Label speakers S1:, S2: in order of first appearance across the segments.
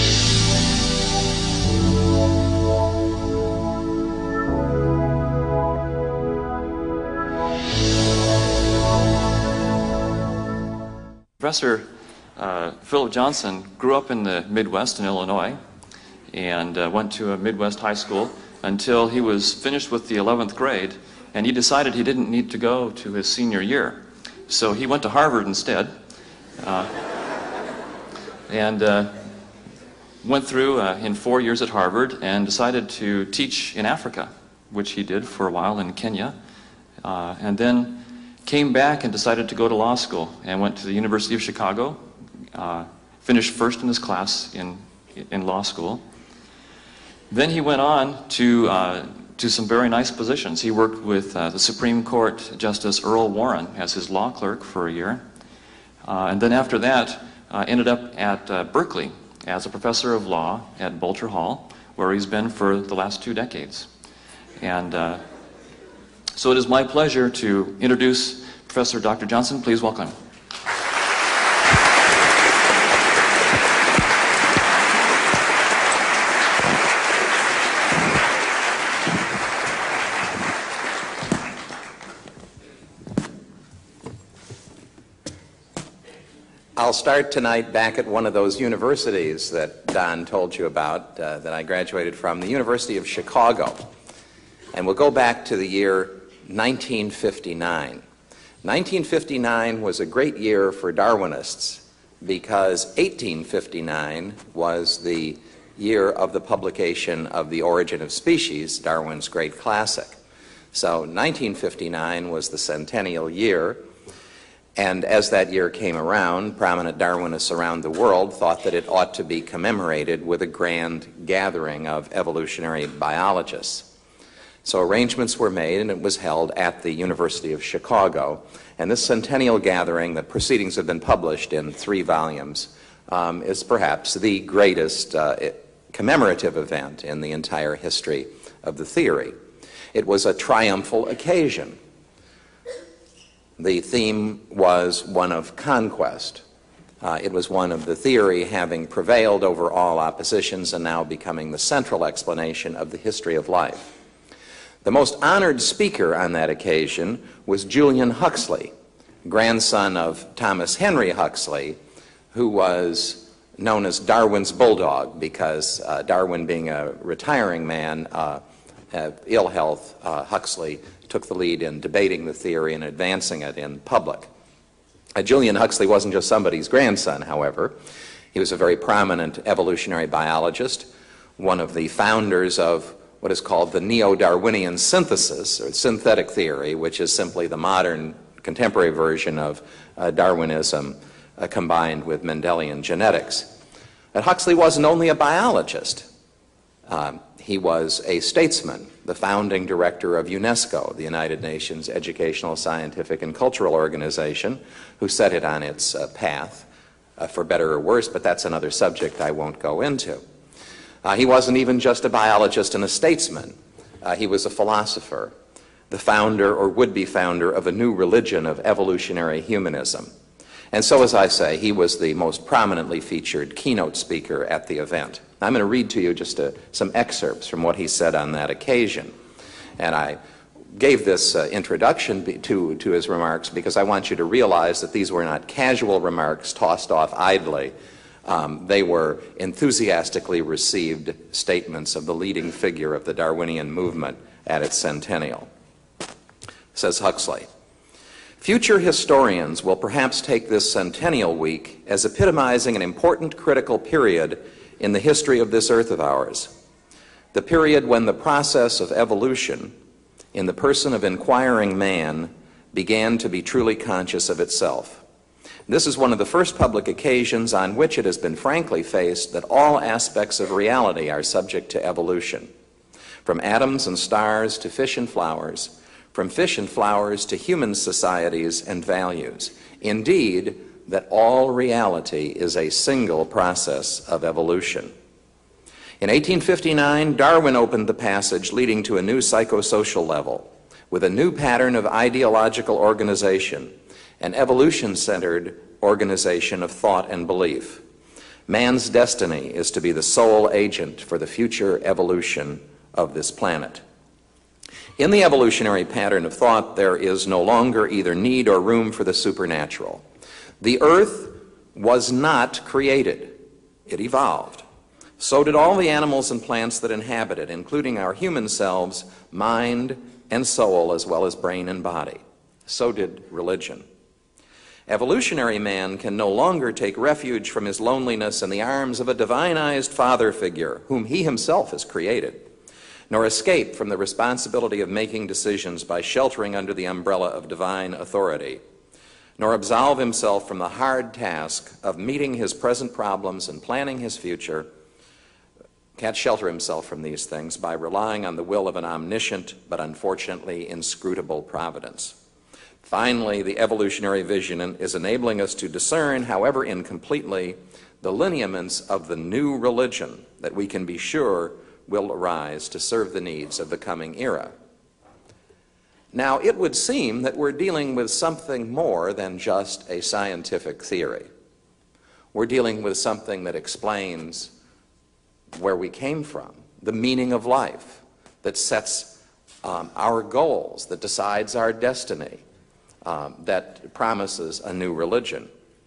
S1: Professor Philip Johnson grew up in the Midwest in Illinois and went to a Midwest high school until he was finished with the 11th grade, and he decided he didn't need to go to his senior year. So he went to Harvard instead and went through in 4 years at Harvard and decided to teach in Africa, which he did for a while in Kenya, and then came back and decided to go to law school and went to the University of Chicago, finished first in his class in law school. Then he went on to some very nice positions. He worked with the Supreme Court Justice Earl Warren as his law clerk for a year. And then after that, ended up at Berkeley as a professor of law at Bolter Hall, where he's been for the last 2 decades. And so it is my pleasure to introduce Professor Dr. Johnson. Please welcome him.
S2: I'll start tonight back at one of those universities that Don told you about, that I graduated from, the University of Chicago. And we'll go back to the year 1959. 1959 was a great year for Darwinists because 1859 was the year of the publication of The Origin of Species, Darwin's great classic. So 1959 was the centennial year, and as that year came around, prominent Darwinists around the world thought that it ought to be commemorated with a grand gathering of evolutionary biologists. So arrangements were made, and it was held at the University of Chicago. And this centennial gathering, the proceedings have been published in 3 volumes, is perhaps the greatest commemorative event in the entire history of the theory. It was a triumphal occasion. The theme was one of conquest. It was one of the theory having prevailed over all oppositions and now becoming the central explanation of the history of life. The most honored speaker on that occasion was Julian Huxley, grandson of Thomas Henry Huxley, who was known as Darwin's bulldog because Darwin, being a retiring man, ill health, Huxley took the lead in debating the theory and advancing it in public. Julian Huxley wasn't just somebody's grandson, however. He was a very prominent evolutionary biologist, one of the founders of what is called the neo-Darwinian synthesis, or synthetic theory, which is simply the modern contemporary version of Darwinism combined with Mendelian genetics. But Huxley wasn't only a biologist. He was a statesman, the founding director of UNESCO, the United Nations Educational, Scientific, and Cultural Organization, who set it on its path, for better or worse, but that's another subject I won't go into. He wasn't even just a biologist and a statesman. He was a philosopher, the founder or would-be founder of a new religion of evolutionary humanism. And so, as I say, he was the most prominently featured keynote speaker at the event. I'm going to read to you just some excerpts from what he said on that occasion. And I gave this introduction to his remarks because I want you to realize that these were not casual remarks tossed off idly. They were enthusiastically received statements of the leading figure of the Darwinian movement at its centennial. Says Huxley, "Future historians will perhaps take this centennial week as epitomizing an important critical period in the history of this earth of ours, the period when the process of evolution, in the person of inquiring man, began to be truly conscious of itself. This is one of the first public occasions on which it has been frankly faced that all aspects of reality are subject to evolution, from atoms and stars to fish and flowers, from fish and flowers to human societies and values. Indeed, that all reality is a single process of evolution. In 1859, Darwin opened the passage leading to a new psychosocial level, with a new pattern of ideological organization, an evolution-centered organization of thought and belief. Man's destiny is to be the sole agent for the future evolution of this planet. In the evolutionary pattern of thought, there is no longer either need or room for the supernatural. The earth was not created. It evolved. So did all the animals and plants that inhabit it, including our human selves, mind and soul, as well as brain and body. So did religion. Evolutionary man can no longer take refuge from his loneliness in the arms of a divinized father figure, whom he himself has created, nor escape from the responsibility of making decisions by sheltering under the umbrella of divine authority, nor absolve himself from the hard task of meeting his present problems and planning his future. Can't shelter himself from these things by relying on the will of an omniscient but unfortunately inscrutable providence. Finally, the evolutionary vision is enabling us to discern, however incompletely, the lineaments of the new religion that we can be sure will arise to serve the needs of the coming era. Now, it would seem that we're dealing with something more than just a scientific theory. We're dealing with something that explains where we came from, the meaning of life, that sets our goals, that decides our destiny, that promises a new religion.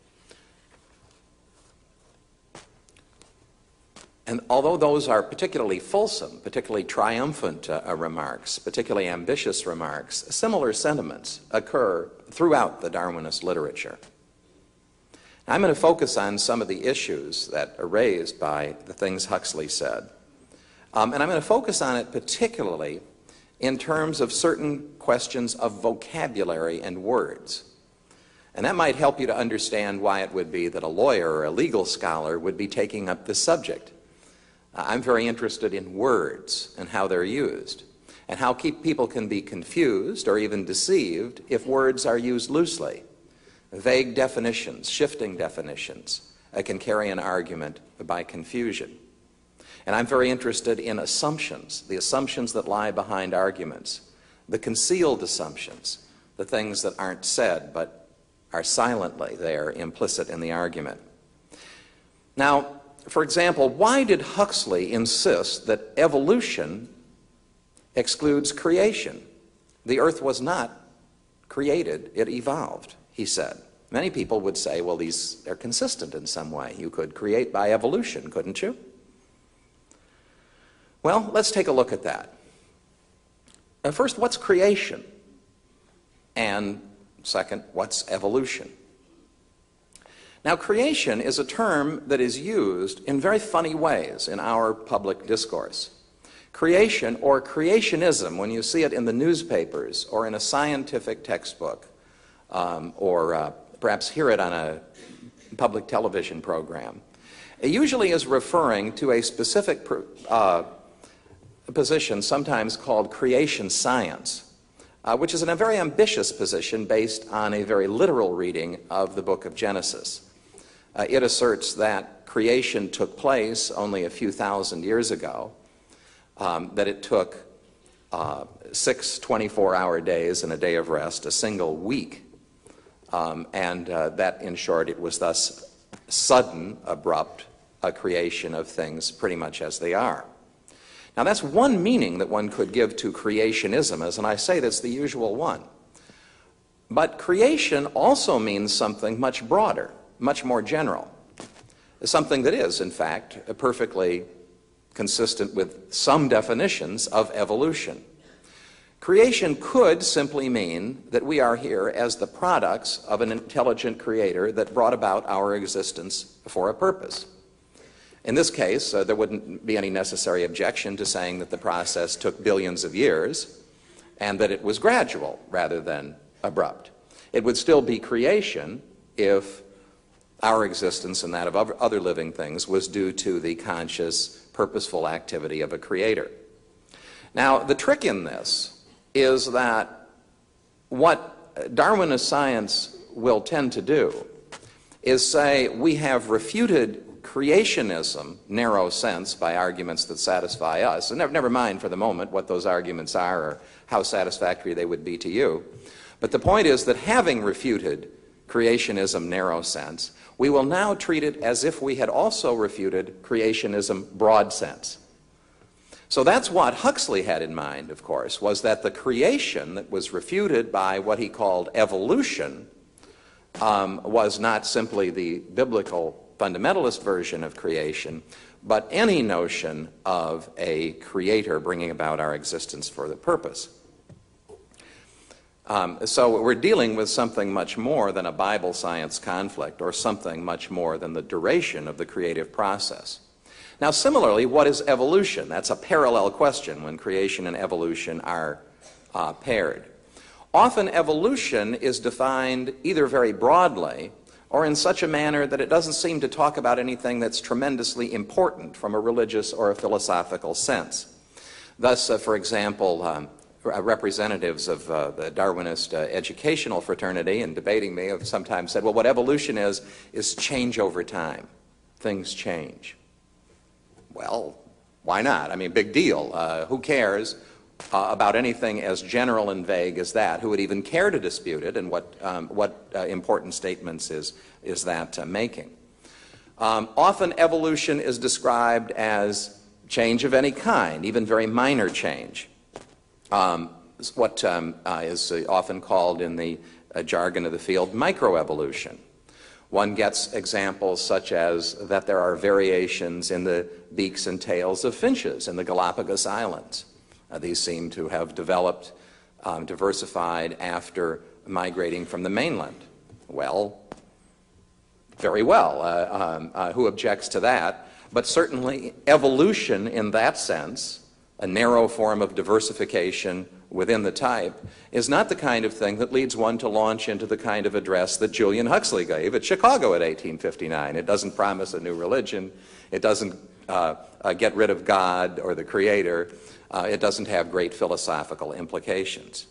S2: And although those are particularly fulsome, particularly triumphant remarks, particularly ambitious remarks, similar sentiments occur throughout the Darwinist literature. Now, I'm going to focus on some of the issues that are raised by the things Huxley said. And I'm going to focus on it particularly in terms of certain questions of vocabulary and words. And that might help you to understand why it would be that a lawyer or a legal scholar would be taking up this subject. I'm very interested in words and how they're used, and how people can be confused or even deceived if words are used loosely. Vague definitions, shifting definitions, can carry an argument by confusion. And I'm very interested in assumptions, the assumptions that lie behind arguments, the concealed assumptions, the things that aren't said but are silently there, implicit in the argument. Now, for example, why did Huxley insist that evolution excludes creation? The earth was not created, it evolved, he said. Many people would say, well, these are consistent in some way. You could create by evolution, couldn't you? Well, let's take a look at that. First, what's creation? And second, what's evolution? Now, creation is a term that is used in very funny ways in our public discourse. Creation, or creationism, when you see it in the newspapers or in a scientific textbook, or perhaps hear it on a public television program, it usually is referring to a specific position, sometimes called creation science, which is a very ambitious position based on a very literal reading of the book of Genesis. It asserts that creation took place only a few thousand years ago, that it took 6 24-hour days and a day of rest, a single week, and that, in short, it was thus sudden, abrupt, a creation of things pretty much as they are. Now, that's one meaning that one could give to creationism, and I say that's the usual one. But creation also means something much broader, much more general, something that is, in fact, perfectly consistent with some definitions of evolution. Creation could simply mean that we are here as the products of an intelligent creator that brought about our existence for a purpose. In this case, there wouldn't be any necessary objection to saying that the process took billions of years and that it was gradual rather than abrupt. It would still be creation if our existence and that of other living things was due to the conscious, purposeful activity of a creator. Now, the trick in this is that what Darwinist science will tend to do is say we have refuted creationism, narrow sense, by arguments that satisfy us. And never mind for the moment what those arguments are or how satisfactory they would be to you. But the point is that having refuted creationism narrow sense, we will now treat it as if we had also refuted creationism broad sense. So that's what Huxley had in mind, of course, was that the creation that was refuted by what he called evolution was not simply the biblical fundamentalist version of creation, but any notion of a creator bringing about our existence for the purpose. So we're dealing with something much more than a Bible-science conflict, or something much more than the duration of the creative process. Now, similarly, what is evolution? That's a parallel question when creation and evolution are paired. Often evolution is defined either very broadly or in such a manner that it doesn't seem to talk about anything that's tremendously important from a religious or a philosophical sense. Thus, for example, representatives of the Darwinist educational fraternity, in debating me, have sometimes said, well, what evolution is change over time. Things change. Well, why not? I mean, big deal. Who cares about anything as general and vague as that? Who would even care to dispute it, and what important statements is that making? Often evolution is described as change of any kind, even very minor change. What is often called in the jargon of the field microevolution. One gets examples such as that there are variations in the beaks and tails of finches in the Galapagos Islands. These seem to have developed, diversified after migrating from the mainland. Well, very well. Who objects to that? But certainly evolution in that sense, a narrow form of diversification within the type, is not the kind of thing that leads one to launch into the kind of address that Julian Huxley gave at Chicago in 1859. It doesn't promise a new religion. It doesn't get rid of God or the Creator. It doesn't have great philosophical implications.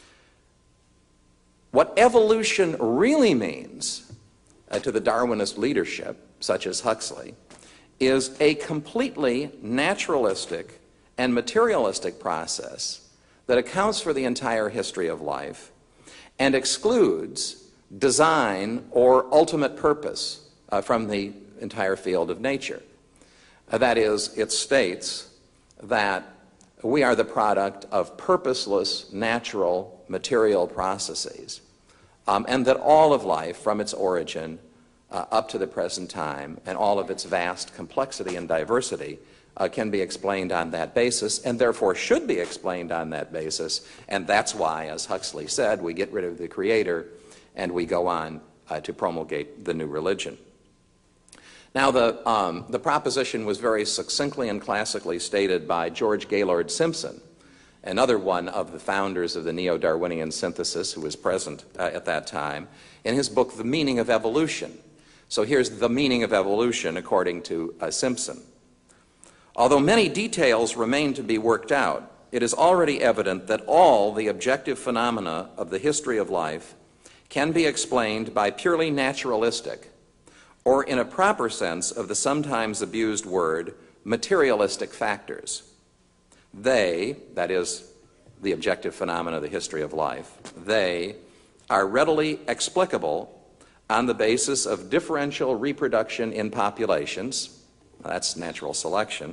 S2: What evolution really means to the Darwinist leadership, such as Huxley, is a completely naturalistic and materialistic process that accounts for the entire history of life and excludes design or ultimate purpose from the entire field of nature. That is, it states that we are the product of purposeless, natural, material processes, and that all of life, from its origin up to the present time, and all of its vast complexity and diversity, can be explained on that basis, and therefore should be explained on that basis. And that's why, as Huxley said, we get rid of the Creator and we go on to promulgate the new religion. Now, the proposition was very succinctly and classically stated by George Gaylord Simpson, another one of the founders of the Neo-Darwinian synthesis who was present at that time, in his book, The Meaning of Evolution. So here's the meaning of evolution according to Simpson. Although many details remain to be worked out, it is already evident that all the objective phenomena of the history of life can be explained by purely naturalistic, or in a proper sense of the sometimes abused word, materialistic factors. They, that is, the objective phenomena of the history of life, they are readily explicable on the basis of differential reproduction in populations, that's natural selection,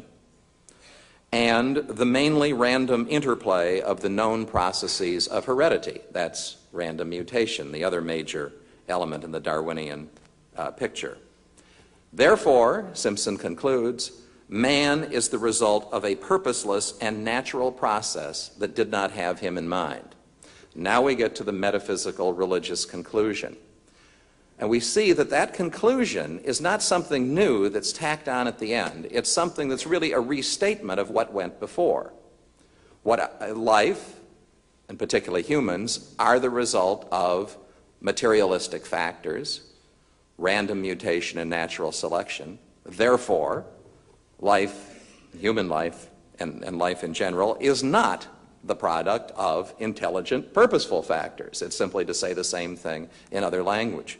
S2: and the mainly random interplay of the known processes of heredity, that's random mutation, the other major element in the Darwinian picture. Therefore, Simpson concludes, man is the result of a purposeless and natural process that did not have him in mind. Now we get to the metaphysical religious conclusion. And we see that that conclusion is not something new that's tacked on at the end. It's something that's really a restatement of what went before. What life, and particularly humans, are the result of materialistic factors, random mutation and natural selection. Therefore, life, human life, and life in general, is not the product of intelligent, purposeful factors. It's simply to say the same thing in other language.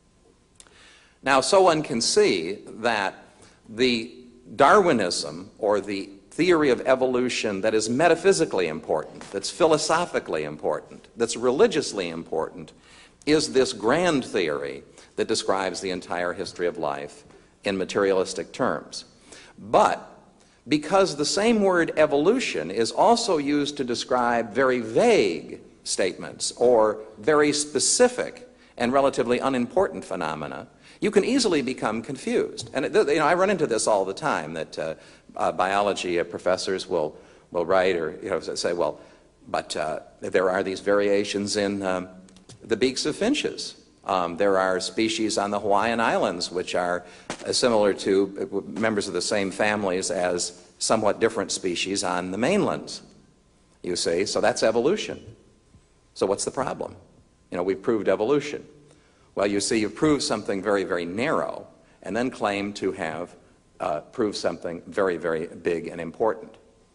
S2: Now, so one can see that the Darwinism, or the theory of evolution that is metaphysically important, that's philosophically important, that's religiously important, is this grand theory that describes the entire history of life in materialistic terms. But because the same word evolution is also used to describe very vague statements or very specific and relatively unimportant phenomena, you can easily become confused. And I run into this all the time, that biology professors will write or say, well, but there are these variations in the beaks of finches. There are species on the Hawaiian Islands which are similar to members of the same families as somewhat different species on the mainlands, you see. So that's evolution. So what's the problem? We've proved evolution. Well, you see, you've proved something very, very narrow and then claim to have proved something very, very big and important.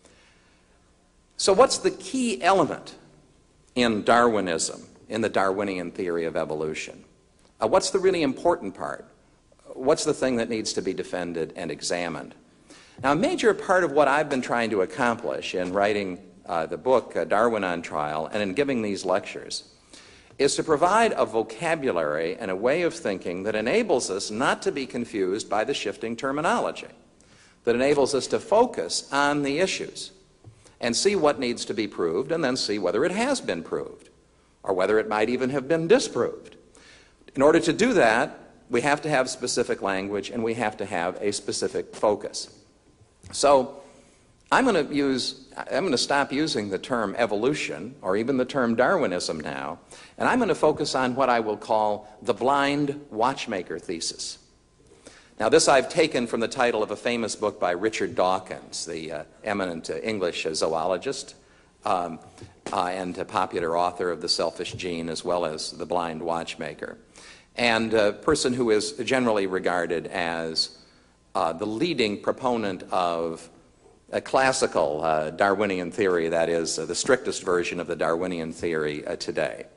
S2: So what's the key element in Darwinism, in the Darwinian theory of evolution? What's the really important part? What's the thing that needs to be defended and examined? Now, a major part of what I've been trying to accomplish in writing the book Darwin on Trial and in giving these lectures is to provide a vocabulary and a way of thinking that enables us not to be confused by the shifting terminology, that enables us to focus on the issues and see what needs to be proved and then see whether it has been proved or whether it might even have been disproved. In order to do that, we have to have specific language and we have to have a specific focus. So I'm going to stop using the term evolution or even the term Darwinism now, and I'm going to focus on what I will call the blind watchmaker thesis. Now, this I've taken from the title of a famous book by Richard Dawkins, the eminent English zoologist and a popular author of The Selfish Gene, as well as The Blind Watchmaker, and a person who is generally regarded as the leading proponent of a classical Darwinian theory, that is, the strictest version of the Darwinian theory today.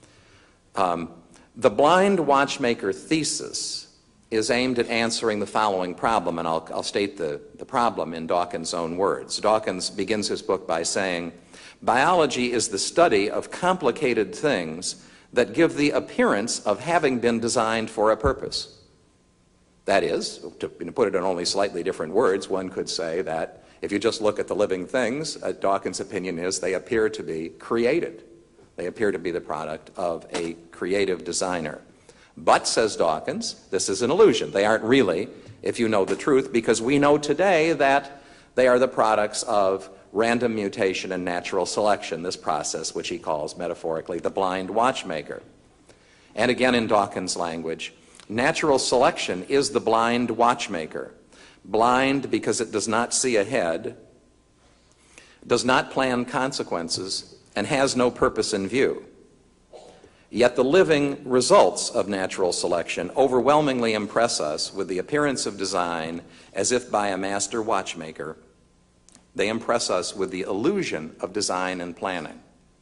S2: The blind watchmaker thesis is aimed at answering the following problem, and I'll state the problem in Dawkins' own words. Dawkins begins his book by saying, "Biology is the study of complicated things that give the appearance of having been designed for a purpose." That is, to put it in only slightly different words, one could say that if you just look at the living things, Dawkins' opinion is they appear to be created. They appear to be the product of a creative designer. But, says Dawkins, this is an illusion. They aren't really, if you know the truth, because we know today that they are the products of random mutation and natural selection, this process which he calls metaphorically the blind watchmaker. And again in Dawkins' language, natural selection is the blind watchmaker. Blind because it does not see ahead, does not plan consequences, and has no purpose in view. Yet the living results of natural selection overwhelmingly impress us with the appearance of design as if by a master watchmaker. They impress us with the illusion of design and planning.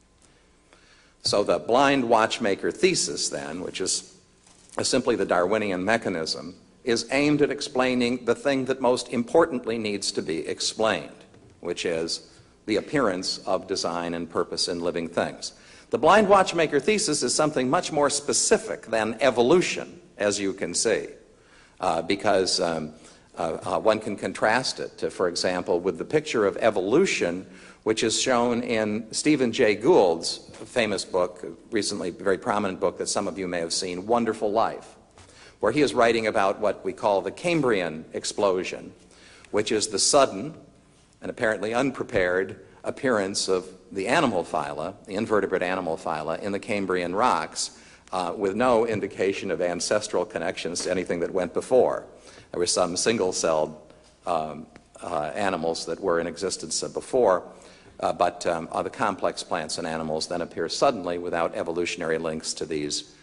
S2: So the blind watchmaker thesis, then, which is simply the Darwinian mechanism, is aimed at explaining the thing that most importantly needs to be explained, which is the appearance of design and purpose in living things. The blind watchmaker thesis is something much more specific than evolution, as you can see, because one can contrast it, for example, with the picture of evolution, which is shown in Stephen Jay Gould's famous book, recently very prominent book that some of you may have seen, Wonderful Life, where he is writing about what we call the Cambrian explosion, which is the sudden and apparently unprepared appearance of the animal phyla, the invertebrate animal phyla, in the Cambrian rocks with no indication of ancestral connections to anything that went before. There were some single-celled animals that were in existence before, but the complex plants and animals then appear suddenly without evolutionary links to these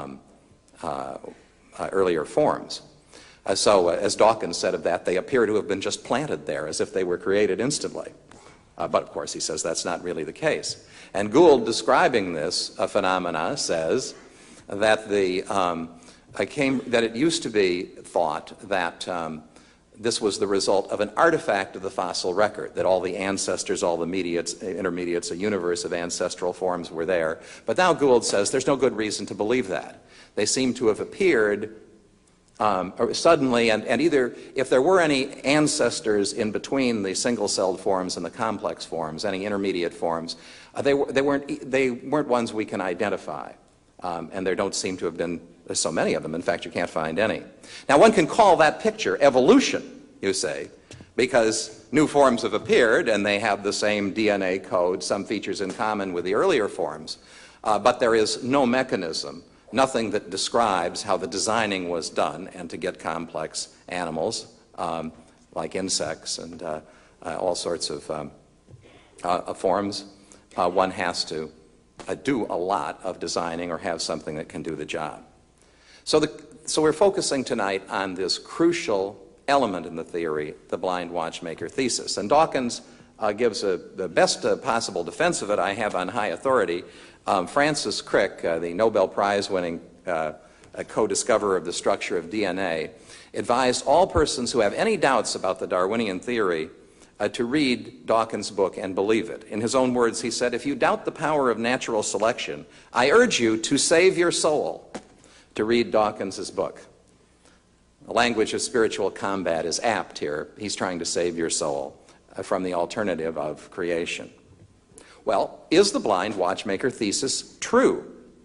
S2: earlier forms. So, as Dawkins said of that, they appear to have been just planted there as if they were created instantly. But, of course, he says that's not really the case. And Gould, describing this phenomena, says that that it used to be thought that this was the result of an artifact of the fossil record, that all the ancestors, all the intermediates, a universe of ancestral forms were there. But now Gould says there's no good reason to believe that. They seem to have appeared suddenly, and either, if there were any ancestors in between the single-celled forms and the complex forms, any intermediate forms, they weren't ones we can identify. And there don't seem to have been so many of them. In fact, you can't find any. Now, one can call that picture evolution, you say, because new forms have appeared and they have the same DNA code, some features in common with the earlier forms, but there is no mechanism, nothing that describes how the designing was done, and to get complex animals like insects and all sorts of forms, one has to do a lot of designing or have something that can do the job. So we're focusing tonight on this crucial element in the theory, the blind watchmaker thesis. And Dawkins gives the best possible defense of it I have on high authority. Francis Crick, the Nobel Prize-winning co-discoverer of the structure of DNA, advised all persons who have any doubts about the Darwinian theory to read Dawkins' book and believe it. In his own words, he said, "If you doubt the power of natural selection, I urge you to save your soul to read Dawkins' book." The language of spiritual combat is apt here. He's trying to save your soul from the alternative of creation. Well, is the blind watchmaker thesis true?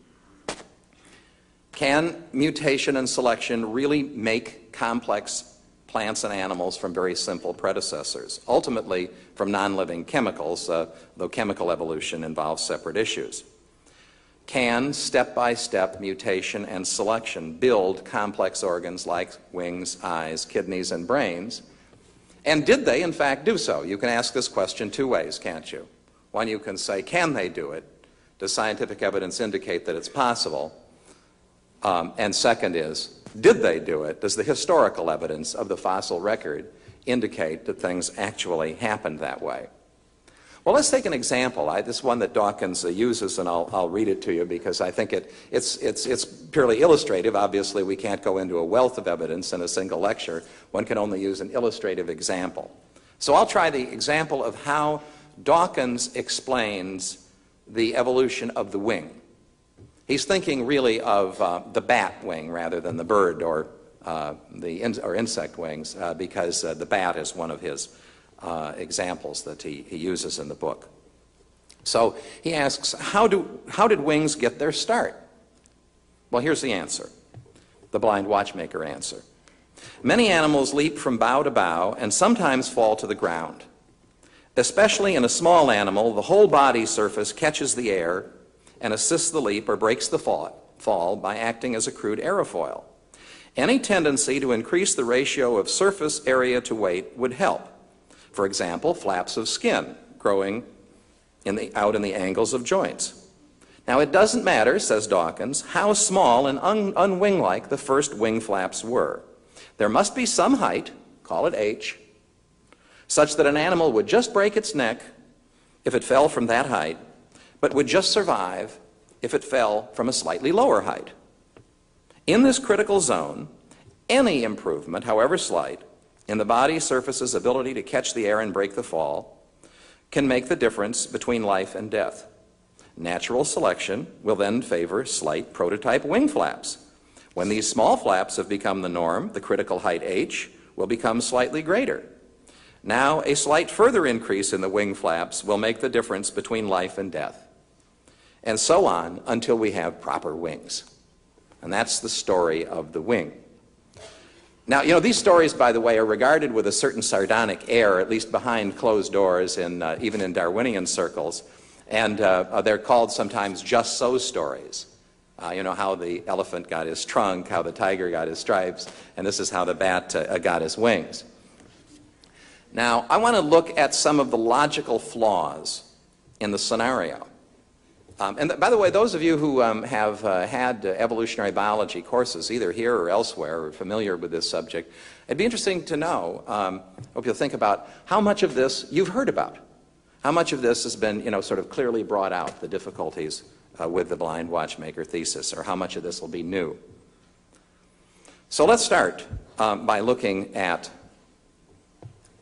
S2: Can mutation and selection really make complex plants and animals from very simple predecessors, ultimately from non-living chemicals, though chemical evolution involves separate issues? Can step-by-step mutation and selection build complex organs like wings, eyes, kidneys, and brains? And did they, in fact, do so? You can ask this question two ways, can't you? One, you can say, can they do it? Does scientific evidence indicate that it's possible? And second is, did they do it? Does the historical evidence of the fossil record indicate that things actually happened that way? Well, let's take an example. This one that Dawkins uses, and I'll read it to you because I think it's purely illustrative. Obviously, we can't go into a wealth of evidence in a single lecture. One can only use an illustrative example. So I'll try the example of how Dawkins explains the evolution of the wing. He's thinking really of the bat wing rather than the bird or insect wings because the bat is one of his examples that he uses in the book. So he asks, how did wings get their start? Well, here's the answer, the blind watchmaker answer. Many animals leap from bough to bough and sometimes fall to the ground. Especially in a small animal, the whole body surface catches the air and assists the leap or breaks the fall by acting as a crude aerofoil. Any tendency to increase the ratio of surface area to weight would help. For example, flaps of skin growing out in the angles of joints. Now, it doesn't matter, says Dawkins, how small and unwing-like the first wing flaps were. There must be some height, call it h, such that an animal would just break its neck if it fell from that height, but would just survive if it fell from a slightly lower height. In this critical zone, any improvement, however slight, in the body surface's ability to catch the air and break the fall can make the difference between life and death. Natural selection will then favor slight prototype wing flaps. When these small flaps have become the norm, the critical height h will become slightly greater. Now, a slight further increase in the wing flaps will make the difference between life and death. And so on until we have proper wings. And that's the story of the wing. Now, these stories, by the way, are regarded with a certain sardonic air, at least behind closed doors, even in Darwinian circles. And they're called sometimes just so stories. How the elephant got his trunk, how the tiger got his stripes, and this is how the bat got his wings. Now, I want to look at some of the logical flaws in the scenario. And by the way, those of you who have had evolutionary biology courses, either here or elsewhere, or familiar with this subject, it'd be interesting to know, hope you'll think about how much of this you've heard about. How much of this has been, sort of clearly brought out, the difficulties with the blind watchmaker thesis, or how much of this will be new. So let's start by looking at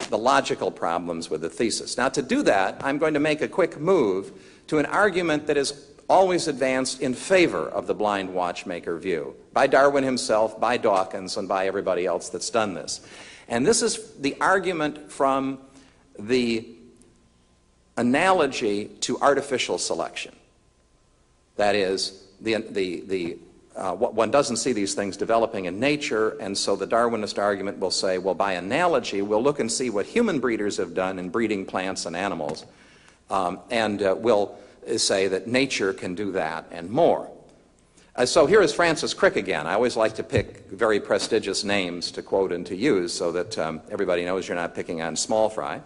S2: the logical problems with the thesis. Now, to do that, I'm going to make a quick move to an argument that is always advanced in favor of the blind watchmaker view, by Darwin himself, by Dawkins, and by everybody else that's done this. And this is the argument from the analogy to artificial selection. That is, one doesn't see these things developing in nature, and so the Darwinist argument will say, well, by analogy, we'll look and see what human breeders have done in breeding plants and animals, and we'll say that nature can do that and more. So here is Francis Crick again. I always like to pick very prestigious names to quote and to use so that everybody knows you're not picking on small fry.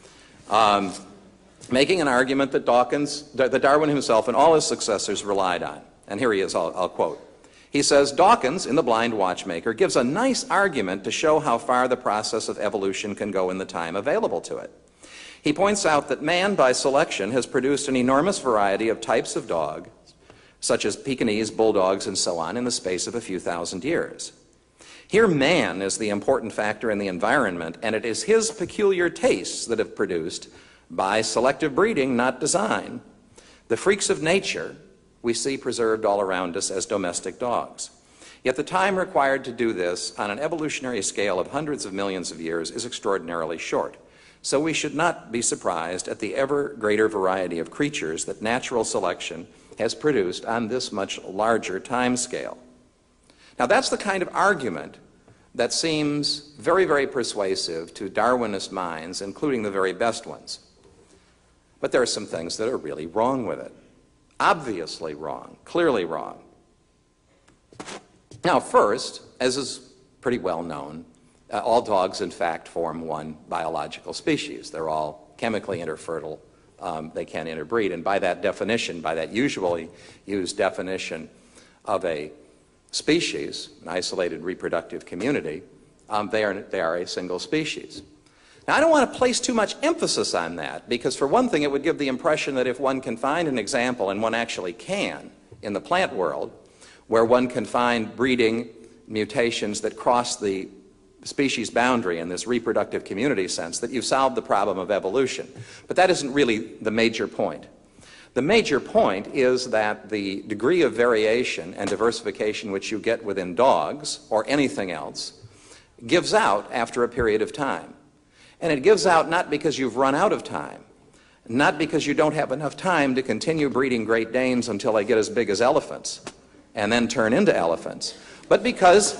S2: Making an argument that Darwin himself and all his successors relied on. And here he is, I'll quote. He says, Dawkins, in The Blind Watchmaker, gives a nice argument to show how far the process of evolution can go in the time available to it. He points out that man, by selection, has produced an enormous variety of types of dog, such as Pekingese, bulldogs, and so on, in the space of a few thousand years. Here man is the important factor in the environment, and it is his peculiar tastes that have produced, by selective breeding, not design, the freaks of nature we see preserved all around us as domestic dogs. Yet the time required to do this on an evolutionary scale of hundreds of millions of years is extraordinarily short. So we should not be surprised at the ever greater variety of creatures that natural selection has produced on this much larger time scale. Now that's the kind of argument that seems very, very persuasive to Darwinist minds, including the very best ones. But there are some things that are really wrong with it. Obviously wrong, clearly wrong. Now first, as is pretty well known, all dogs in fact form one biological species. They're all chemically interfertile. They can interbreed, and by that definition, by that usually used definition of a species, an isolated reproductive community, they are a single species. Now, I don't want to place too much emphasis on that, because for one thing, it would give the impression that if one can find an example, and one actually can, in the plant world, where one can find breeding mutations that cross the species boundary in this reproductive community sense, that you've solved the problem of evolution. But that isn't really the major point. The major point is that the degree of variation and diversification which you get within dogs, or anything else, gives out after a period of time. And it gives out not because you've run out of time, not because you don't have enough time to continue breeding Great Danes until they get as big as elephants and then turn into elephants, but because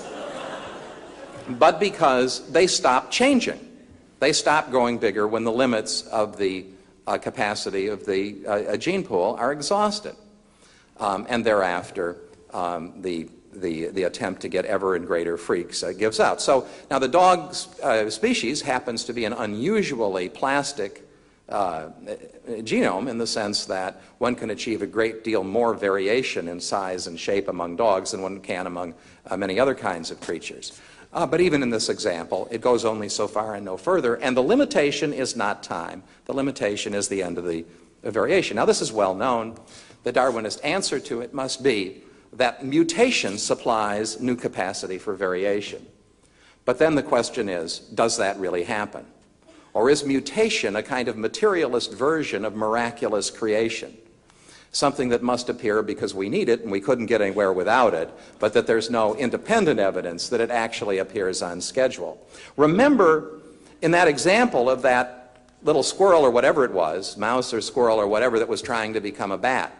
S2: they stop changing. They stop growing bigger when the limits of the capacity of the gene pool are exhausted. And thereafter, the attempt to get ever and greater freaks gives out. So now the dog species happens to be an unusually plastic genome in the sense that one can achieve a great deal more variation in size and shape among dogs than one can among many other kinds of creatures. But even in this example, it goes only so far and no further, and the limitation is not time. The limitation is the end of the variation. Now, this is well known. The Darwinist answer to it must be that mutation supplies new capacity for variation. But then the question is, does that really happen? Or is mutation a kind of materialist version of miraculous creation? Something that must appear because we need it and we couldn't get anywhere without it, but that there's no independent evidence that it actually appears on schedule. Remember, in that example of that little squirrel or whatever it was, mouse or squirrel or whatever, that was trying to become a bat,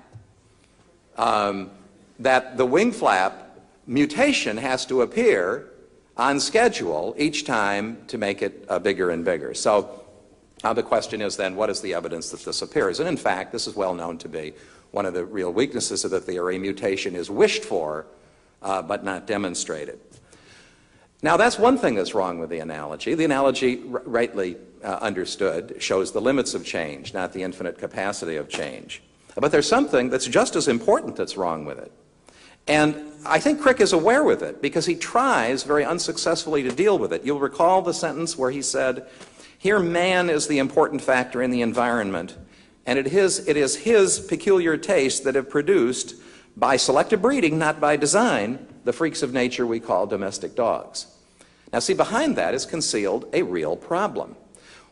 S2: that the wing flap mutation has to appear on schedule each time to make it bigger and bigger. So the question is then, what is the evidence that this appears? And in fact, this is well known to be one of the real weaknesses of the theory. Mutation is wished for, but not demonstrated. Now, that's one thing that's wrong with the analogy. The analogy, rightly understood, shows the limits of change, not the infinite capacity of change. But there's something that's just as important that's wrong with it. And I think Crick is aware with it, because he tries very unsuccessfully to deal with it. You'll recall the sentence where he said, here man is the important factor in the environment, and it is his peculiar tastes that have produced, by selective breeding, not by design, the freaks of nature we call domestic dogs. Now see, behind that is concealed a real problem.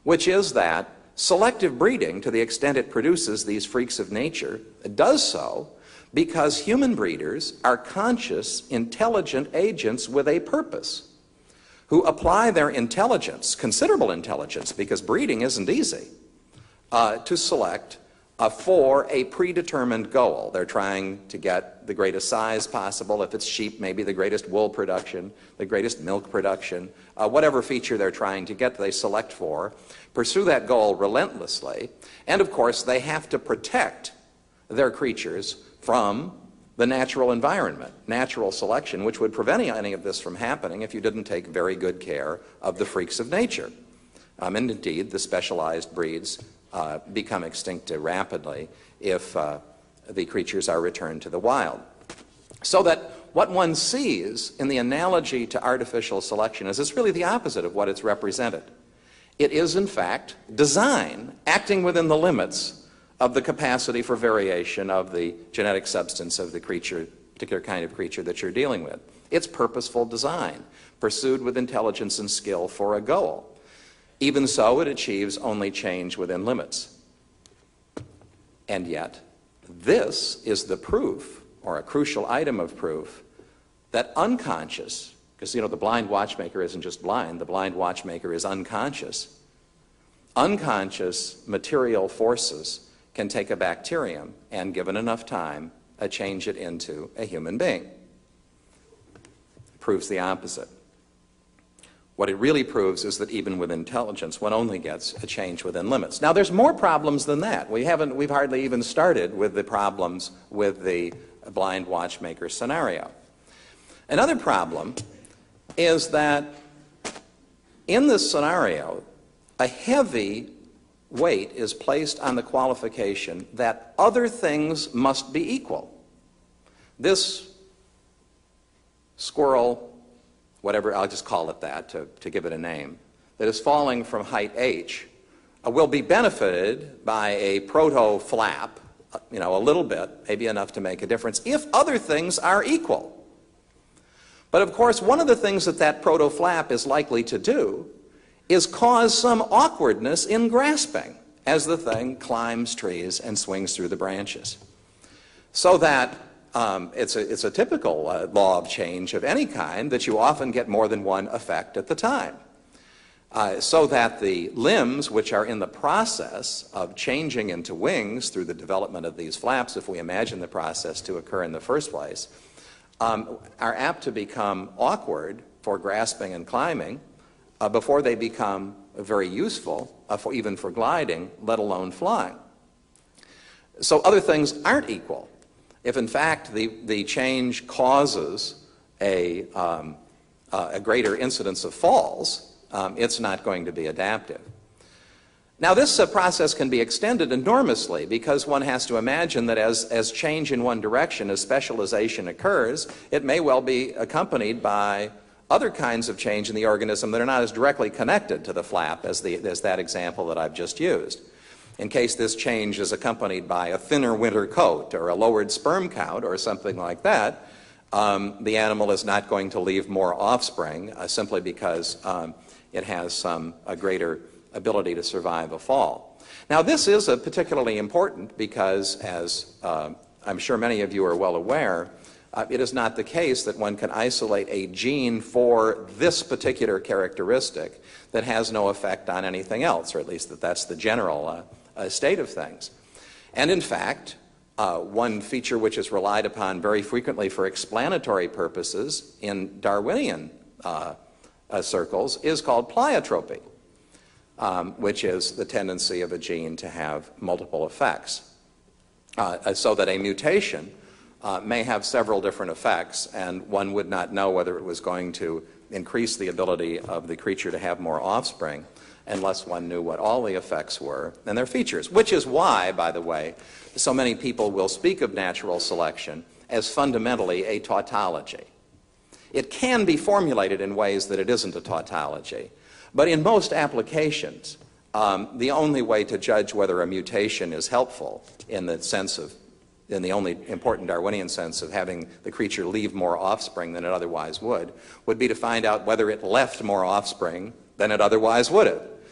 S2: which is that selective breeding, to the extent it produces these freaks of nature, does so because human breeders are conscious, intelligent agents with a purpose, who apply their intelligence, considerable intelligence, because breeding isn't easy, to select for a predetermined goal. They're trying to get the greatest size possible. If it's sheep, maybe the greatest wool production, the greatest milk production, whatever feature they're trying to get, they select for, pursue that goal relentlessly, and of course they have to protect their creatures from the natural environment, natural selection, which would prevent any of this from happening if you didn't take very good care of the freaks of nature. And indeed, the specialized breeds become extinct rapidly if the creatures are returned to the wild. So that what one sees in the analogy to artificial selection is it's really the opposite of what it's represented. It is, in fact, design acting within the limits of the capacity for variation of the genetic substance of the creature, particular kind of creature that you're dealing with. It's purposeful design, pursued with intelligence and skill for a goal. Even so, it achieves only change within limits. And yet, this is the proof, or a crucial item of proof, that unconscious, because the blind watchmaker isn't just blind, the blind watchmaker is unconscious. Unconscious material forces can take a bacterium and, given enough time, change it into a human being. It proves the opposite. What it really proves is that even with intelligence, one only gets a change within limits. Now, there's more problems than that. We've hardly even started with the problems with the blind watchmaker scenario. Another problem is that in this scenario, a heavy weight is placed on the qualification that other things must be equal. This squirrel, whatever, I'll just call it that to give it a name, that is falling from height h, will be benefited by a proto-flap, a little bit, maybe enough to make a difference, if other things are equal. But of course, one of the things that proto-flap is likely to do is cause some awkwardness in grasping as the thing climbs trees and swings through the branches. So that it's a typical law of change of any kind that you often get more than one effect at the time. So that the limbs, which are in the process of changing into wings through the development of these flaps, if we imagine the process to occur in the first place, are apt to become awkward for grasping and climbing before they become very useful, even for gliding, let alone flying. So other things aren't equal. If in fact the change causes a greater incidence of falls, it's not going to be adaptive. Now this process can be extended enormously because one has to imagine that as change in one direction, as specialization occurs, it may well be accompanied by other kinds of change in the organism that are not as directly connected to the flap as that example that I've just used. In case this change is accompanied by a thinner winter coat or a lowered sperm count or something like that, the animal is not going to leave more offspring simply because it has a greater ability to survive a fall. Now this is particularly important because, as I'm sure many of you are well aware, it is not the case that one can isolate a gene for this particular characteristic that has no effect on anything else, or at least that's the general state of things. And in fact, one feature which is relied upon very frequently for explanatory purposes in Darwinian circles is called pleiotropy, which is the tendency of a gene to have multiple effects, so that a mutation may have several different effects, and one would not know whether it was going to increase the ability of the creature to have more offspring unless one knew what all the effects were and their features, which is why, by the way, so many people will speak of natural selection as fundamentally a tautology. It can be formulated in ways that it isn't a tautology, but in most applications, the only way to judge whether a mutation is helpful in the only important Darwinian sense of having the creature leave more offspring than it otherwise would be to find out whether it left more offspring than it otherwise would have.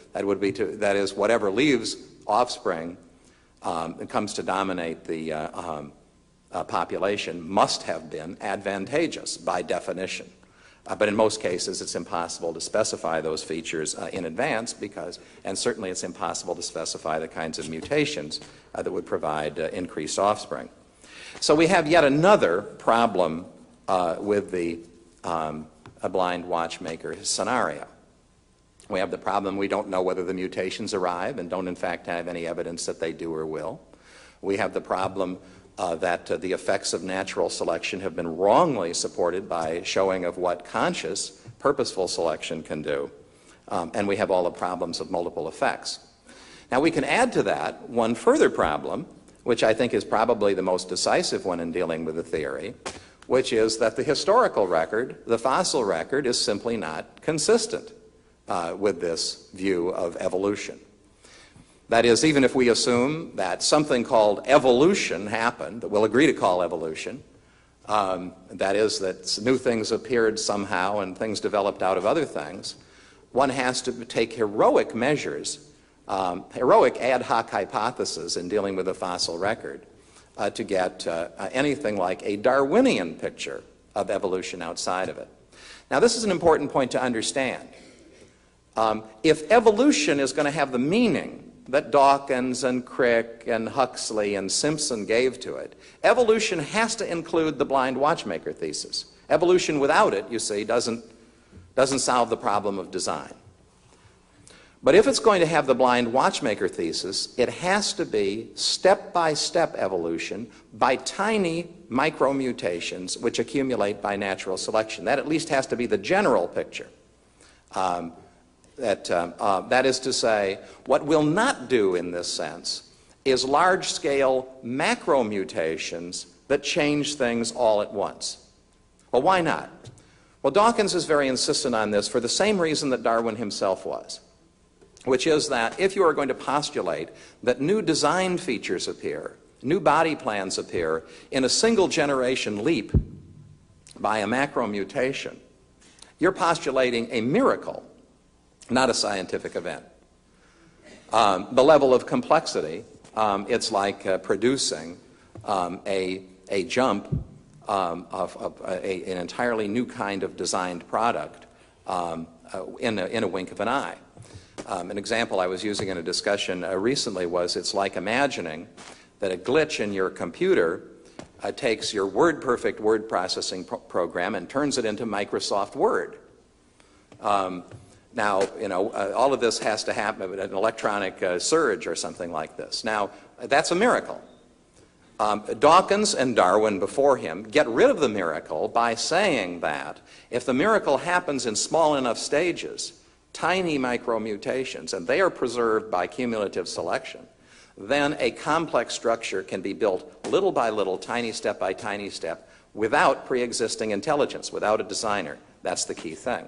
S2: That is, whatever leaves offspring and comes to dominate the population must have been advantageous by definition. But in most cases, it's impossible to specify those features in advance and certainly it's impossible to specify the kinds of mutations that would provide increased offspring. So we have yet another problem with the a blind watchmaker scenario. We have the problem we don't know whether the mutations arrive and don't in fact have any evidence that they do or will. We have the problem that the effects of natural selection have been wrongly supported by showing of what conscious, purposeful selection can do. And we have all the problems of multiple effects. Now we can add to that one further problem, which I think is probably the most decisive one in dealing with the theory, which is that the historical record, the fossil record, is simply not consistent with this view of evolution. That is, even if we assume that something called evolution happened, that we'll agree to call evolution, that is, that new things appeared somehow and things developed out of other things, one has to take heroic measures, heroic ad hoc hypotheses in dealing with the fossil record to get anything like a Darwinian picture of evolution outside of it. Now, this is an important point to understand. If evolution is going to have the meaning that Dawkins and Crick and Huxley and Simpson gave to it, evolution has to include the blind watchmaker thesis. Evolution without it, you see, doesn't solve the problem of design. But if it's going to have the blind watchmaker thesis, it has to be step-by-step evolution by tiny micromutations which accumulate by natural selection. That at least has to be the general picture. That is to say, what we'll not do in this sense is large-scale macromutations that change things all at once. Well, why not? Well, Dawkins is very insistent on this for the same reason that Darwin himself was, which is that if you are going to postulate that new design features appear, new body plans appear in a single generation leap by a macromutation, you're postulating a miracle, not a scientific event. The level of complexity, it's like producing a jump of an entirely new kind of designed product in a wink of an eye. An example I was using in a discussion recently was it's like imagining that a glitch in your computer takes your WordPerfect word processing program and turns it into Microsoft Word. Now, all of this has to happen with an electronic surge or something like this. Now, that's a miracle. Dawkins and Darwin before him get rid of the miracle by saying that if the miracle happens in small enough stages, tiny micromutations, and they are preserved by cumulative selection, then a complex structure can be built little by little, tiny step by tiny step, without pre-existing intelligence, without a designer. That's the key thing.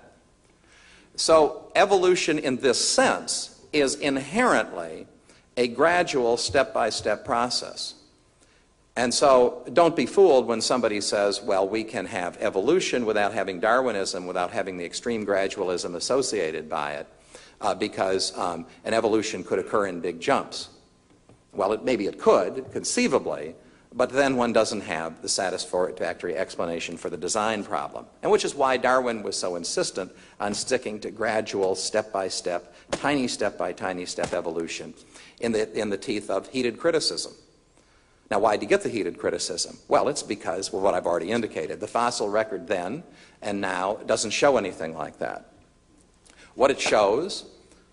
S2: So evolution in this sense is inherently a gradual step-by-step process. And so don't be fooled when somebody says, well, we can have evolution without having Darwinism, without having the extreme gradualism associated by it, because an evolution could occur in big jumps. Well, maybe it could, conceivably, but then one doesn't have the satisfactory explanation for the design problem, and which is why Darwin was so insistent on sticking to gradual, step-by-step, tiny step-by-tiny-step evolution in the teeth of heated criticism. Now, why did he get the heated criticism? Well, it's because, well, what I've already indicated. The fossil record then and now doesn't show anything like that. What it shows,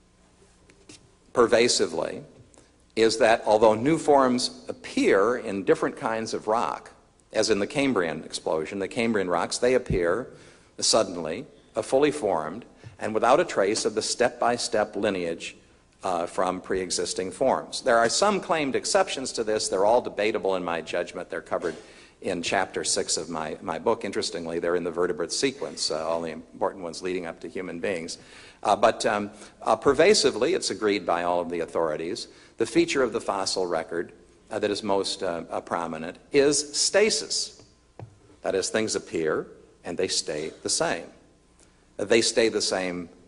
S2: pervasively, is that although new forms appear in different kinds of rock, as in the Cambrian explosion, the Cambrian rocks, they appear suddenly, fully formed, and without a trace of the step-by-step lineage from pre-existing forms. There are some claimed exceptions to this. They're all debatable in my judgment. They're covered in Chapter 6 of my book. Interestingly, they're in the vertebrate sequence, all the important ones leading up to human beings. But pervasively, it's agreed by all of the authorities, the feature of the fossil record that is most prominent is stasis. That is, things appear and they stay the same. They stay the same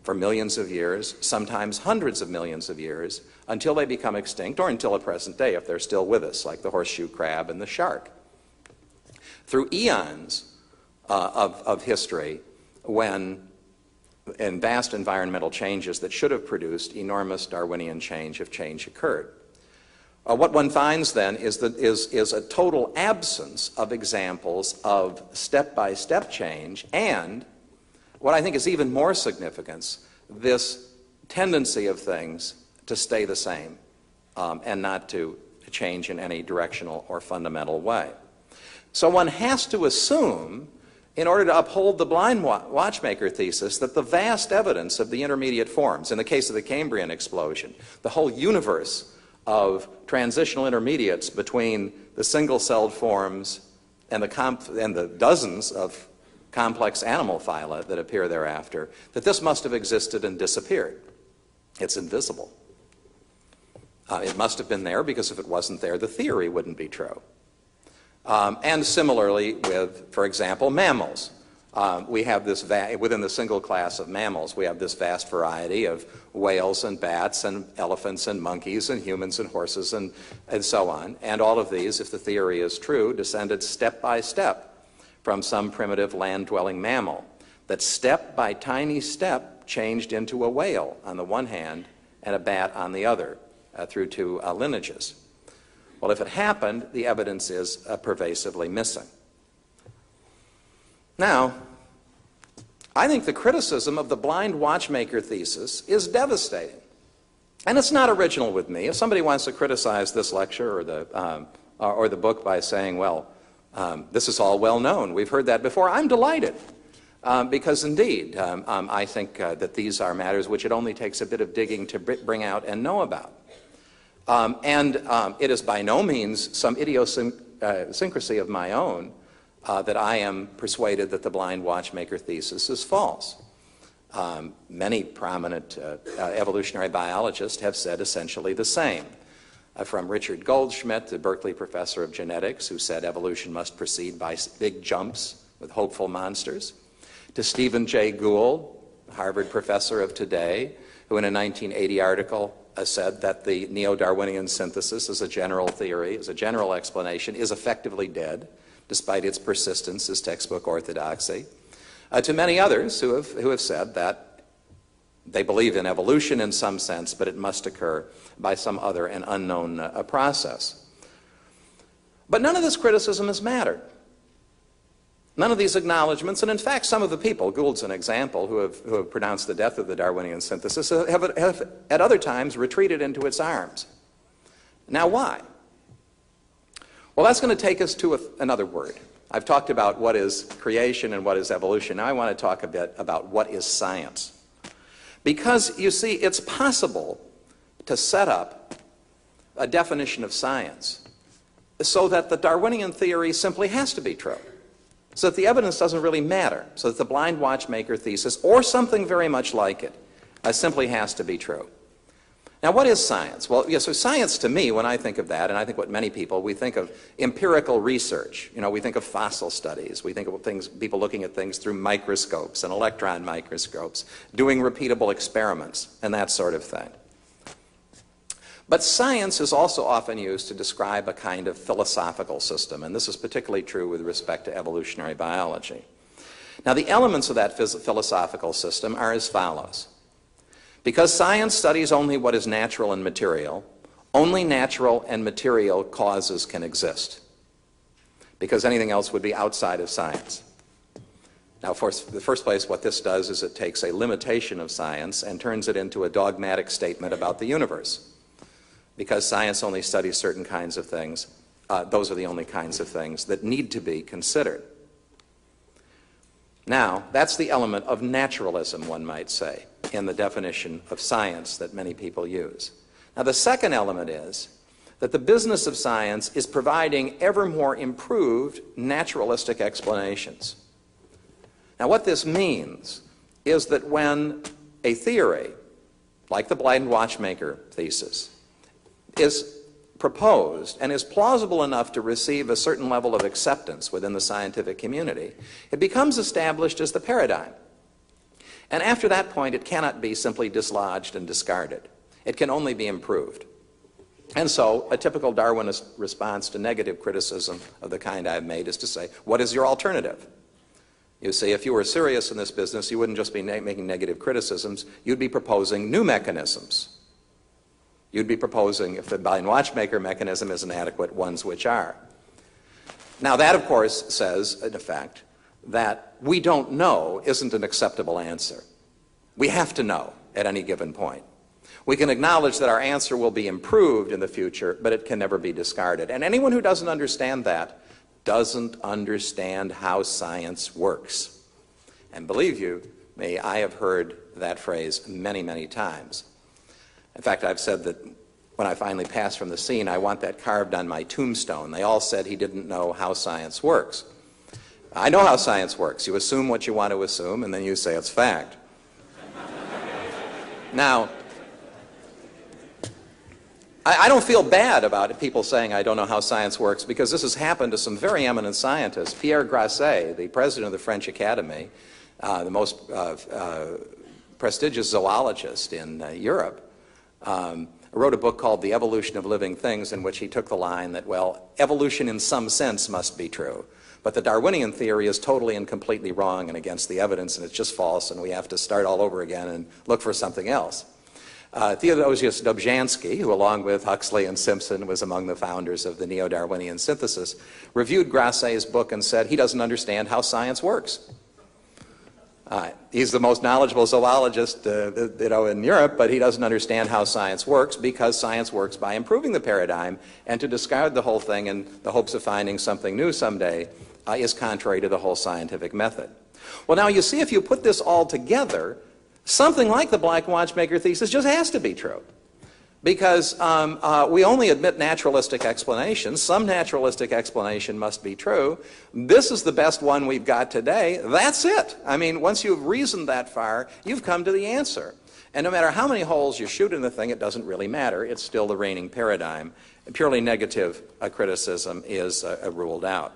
S2: for millions of years, sometimes hundreds of millions of years, until they become extinct, or until the present day if they're still with us, like the horseshoe crab and the shark. Through eons of history, when in vast environmental changes that should have produced enormous Darwinian change, if change occurred. What one finds then is a total absence of examples of step-by-step change, and what I think is even more significant, this tendency of things to stay the same and not to change in any directional or fundamental way. So one has to assume, in order to uphold the blind watchmaker thesis, that the vast evidence of the intermediate forms, in the case of the Cambrian explosion, the whole universe of transitional intermediates between the single-celled forms and the dozens of complex animal phyla that appear thereafter, that this must have existed and disappeared. It's invisible. It must have been there, because if it wasn't there, the theory wouldn't be true. And similarly with, for example, mammals. We have this, within the single class of mammals, we have this vast variety of whales and bats and elephants and monkeys and humans and horses and so on. And all of these, if the theory is true, descended step by step from some primitive land-dwelling mammal that step by tiny step changed into a whale on the one hand and a bat on the other through two lineages. Well, if it happened, the evidence is pervasively missing. Now, I think the criticism of the blind watchmaker thesis is devastating. And it's not original with me. If somebody wants to criticize this lecture or the book by saying, well, this is all well known, we've heard that before, I'm delighted. Because indeed, I think that these are matters which it only takes a bit of digging to bring out and know about. It is by no means some idiosyncrasy of my own that I am persuaded that the blind watchmaker thesis is false. Many prominent evolutionary biologists have said essentially the same. From Richard Goldschmidt, the Berkeley professor of genetics, who said evolution must proceed by big jumps with hopeful monsters, to Stephen Jay Gould, Harvard professor of today, who in a 1980 article said that the neo-Darwinian synthesis as a general theory, as a general explanation, is effectively dead, despite its persistence as textbook orthodoxy, to many others who have said that they believe in evolution in some sense, but it must occur by some other and unknown process. But none of this criticism has mattered. None of these acknowledgments, and in fact some of the people, Gould's an example, who have pronounced the death of the Darwinian synthesis, have at other times retreated into its arms. Now why? Well, that's going to take us to another word. I've talked about what is creation and what is evolution. Now I want to talk a bit about what is science. Because, you see, it's possible to set up a definition of science so that the Darwinian theory simply has to be true, so that the evidence doesn't really matter, so that the blind watchmaker thesis, or something very much like it, simply has to be true. Now, what is science? Well, yeah, so science to me, when I think of that, and I think what many people, we think of empirical research. You know, we think of fossil studies. We think of things, people looking at things through microscopes and electron microscopes, doing repeatable experiments, and that sort of thing. But science is also often used to describe a kind of philosophical system, and this is particularly true with respect to evolutionary biology. Now, the elements of that philosophical system are as follows. Because science studies only what is natural and material, only natural and material causes can exist, because anything else would be outside of science. Now, in the first place, what this does is it takes a limitation of science and turns it into a dogmatic statement about the universe. Because science only studies certain kinds of things, those are the only kinds of things that need to be considered. Now, that's the element of naturalism, one might say, in the definition of science that many people use. Now, the second element is that the business of science is providing ever more improved naturalistic explanations. Now, what this means is that when a theory, like the blind watchmaker thesis, is proposed and is plausible enough to receive a certain level of acceptance within the scientific community, it becomes established as the paradigm. And after that point, it cannot be simply dislodged and discarded. It can only be improved. And so a typical Darwinist response to negative criticism of the kind I've made is to say, what is your alternative? You see, if you were serious in this business, you wouldn't just be making negative criticisms, you'd be proposing new mechanisms. You'd be proposing, if the blind watchmaker mechanism isn't adequate, ones which are. Now that, of course, says, in effect, that we don't know isn't an acceptable answer. We have to know at any given point. We can acknowledge that our answer will be improved in the future, but it can never be discarded. And anyone who doesn't understand that doesn't understand how science works. And believe you me, I have heard that phrase many, many times. In fact, I've said that when I finally pass from the scene, I want that carved on my tombstone. They all said he didn't know how science works. I know how science works. You assume what you want to assume, and then you say it's fact. Now, I don't feel bad about people saying I don't know how science works, because this has happened to some very eminent scientists. Pierre Grasset, the president of the French Academy, the most prestigious zoologist in Europe, wrote a book called The Evolution of Living Things, in which he took the line that, well, evolution in some sense must be true, but the Darwinian theory is totally and completely wrong and against the evidence, and it's just false, and we have to start all over again and look for something else. Theodosius Dobzhansky, who along with Huxley and Simpson was among the founders of the neo-Darwinian synthesis, reviewed Grasset's book and said he doesn't understand how science works. He's the most knowledgeable zoologist in Europe, but he doesn't understand how science works, because science works by improving the paradigm, and to discard the whole thing in the hopes of finding something new someday is contrary to the whole scientific method. Well, now you see, if you put this all together, something like the Black Watchmaker thesis just has to be true, because we only admit naturalistic explanations. Some naturalistic explanation must be true. This is the best one we've got today. That's it. I mean, once you've reasoned that far, you've come to the answer. And no matter how many holes you shoot in the thing, it doesn't really matter. It's still the reigning paradigm. Purely negative criticism is ruled out.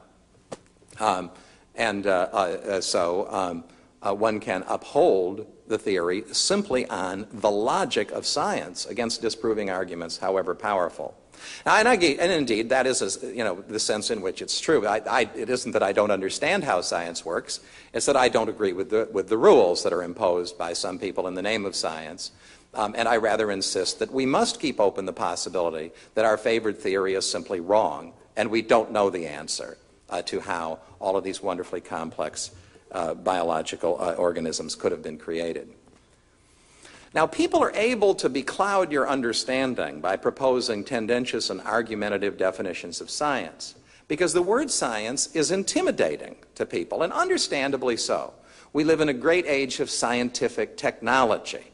S2: One can uphold the theory simply on the logic of science against disproving arguments, however powerful. Now, and indeed, that is the sense in which it's true. It isn't that I don't understand how science works. It's that I don't agree with the rules that are imposed by some people in the name of science. And I rather insist that we must keep open the possibility that our favored theory is simply wrong, and we don't know the answer to how all of these wonderfully complex biological organisms could have been created. Now, people are able to becloud your understanding by proposing tendentious and argumentative definitions of science, because the word science is intimidating to people, and understandably so. We live in a great age of scientific technology.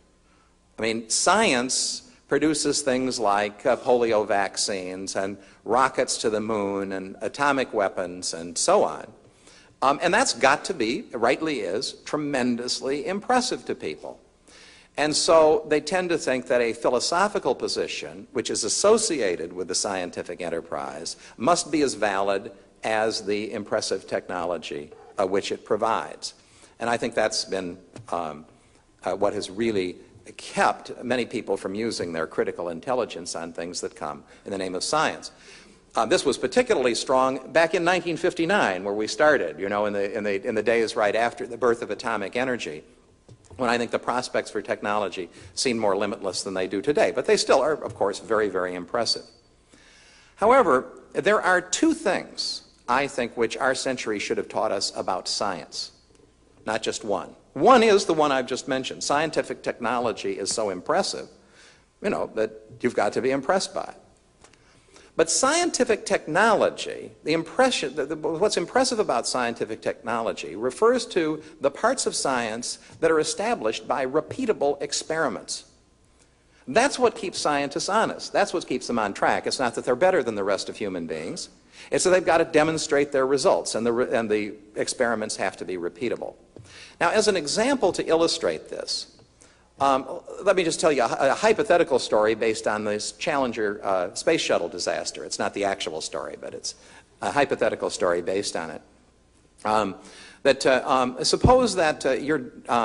S2: I mean, science produces things like polio vaccines and rockets to the moon and atomic weapons and so on. And that's got to be, rightly is, tremendously impressive to people. And so they tend to think that a philosophical position, which is associated with the scientific enterprise, must be as valid as the impressive technology which it provides. And I think that's been what has really kept many people from using their critical intelligence on things that come in the name of science. This was particularly strong back in 1959, where we started, in the days right after the birth of atomic energy, when I think the prospects for technology seem more limitless than they do today. But they still are, of course, very, very impressive. However, there are two things, I think, which our century should have taught us about science, not just one. One is the one I've just mentioned. Scientific technology is so impressive, that you've got to be impressed by it. But scientific technology, what's impressive about scientific technology refers to the parts of science that are established by repeatable experiments. That's what keeps scientists honest. That's what keeps them on track. It's not that they're better than the rest of human beings. It's that they've got to demonstrate their results, and the experiments have to be repeatable. Now, as an example to illustrate this, let me just tell you a hypothetical story based on this Challenger space shuttle disaster. It's not the actual story, but it's a hypothetical story based on it. Suppose that you're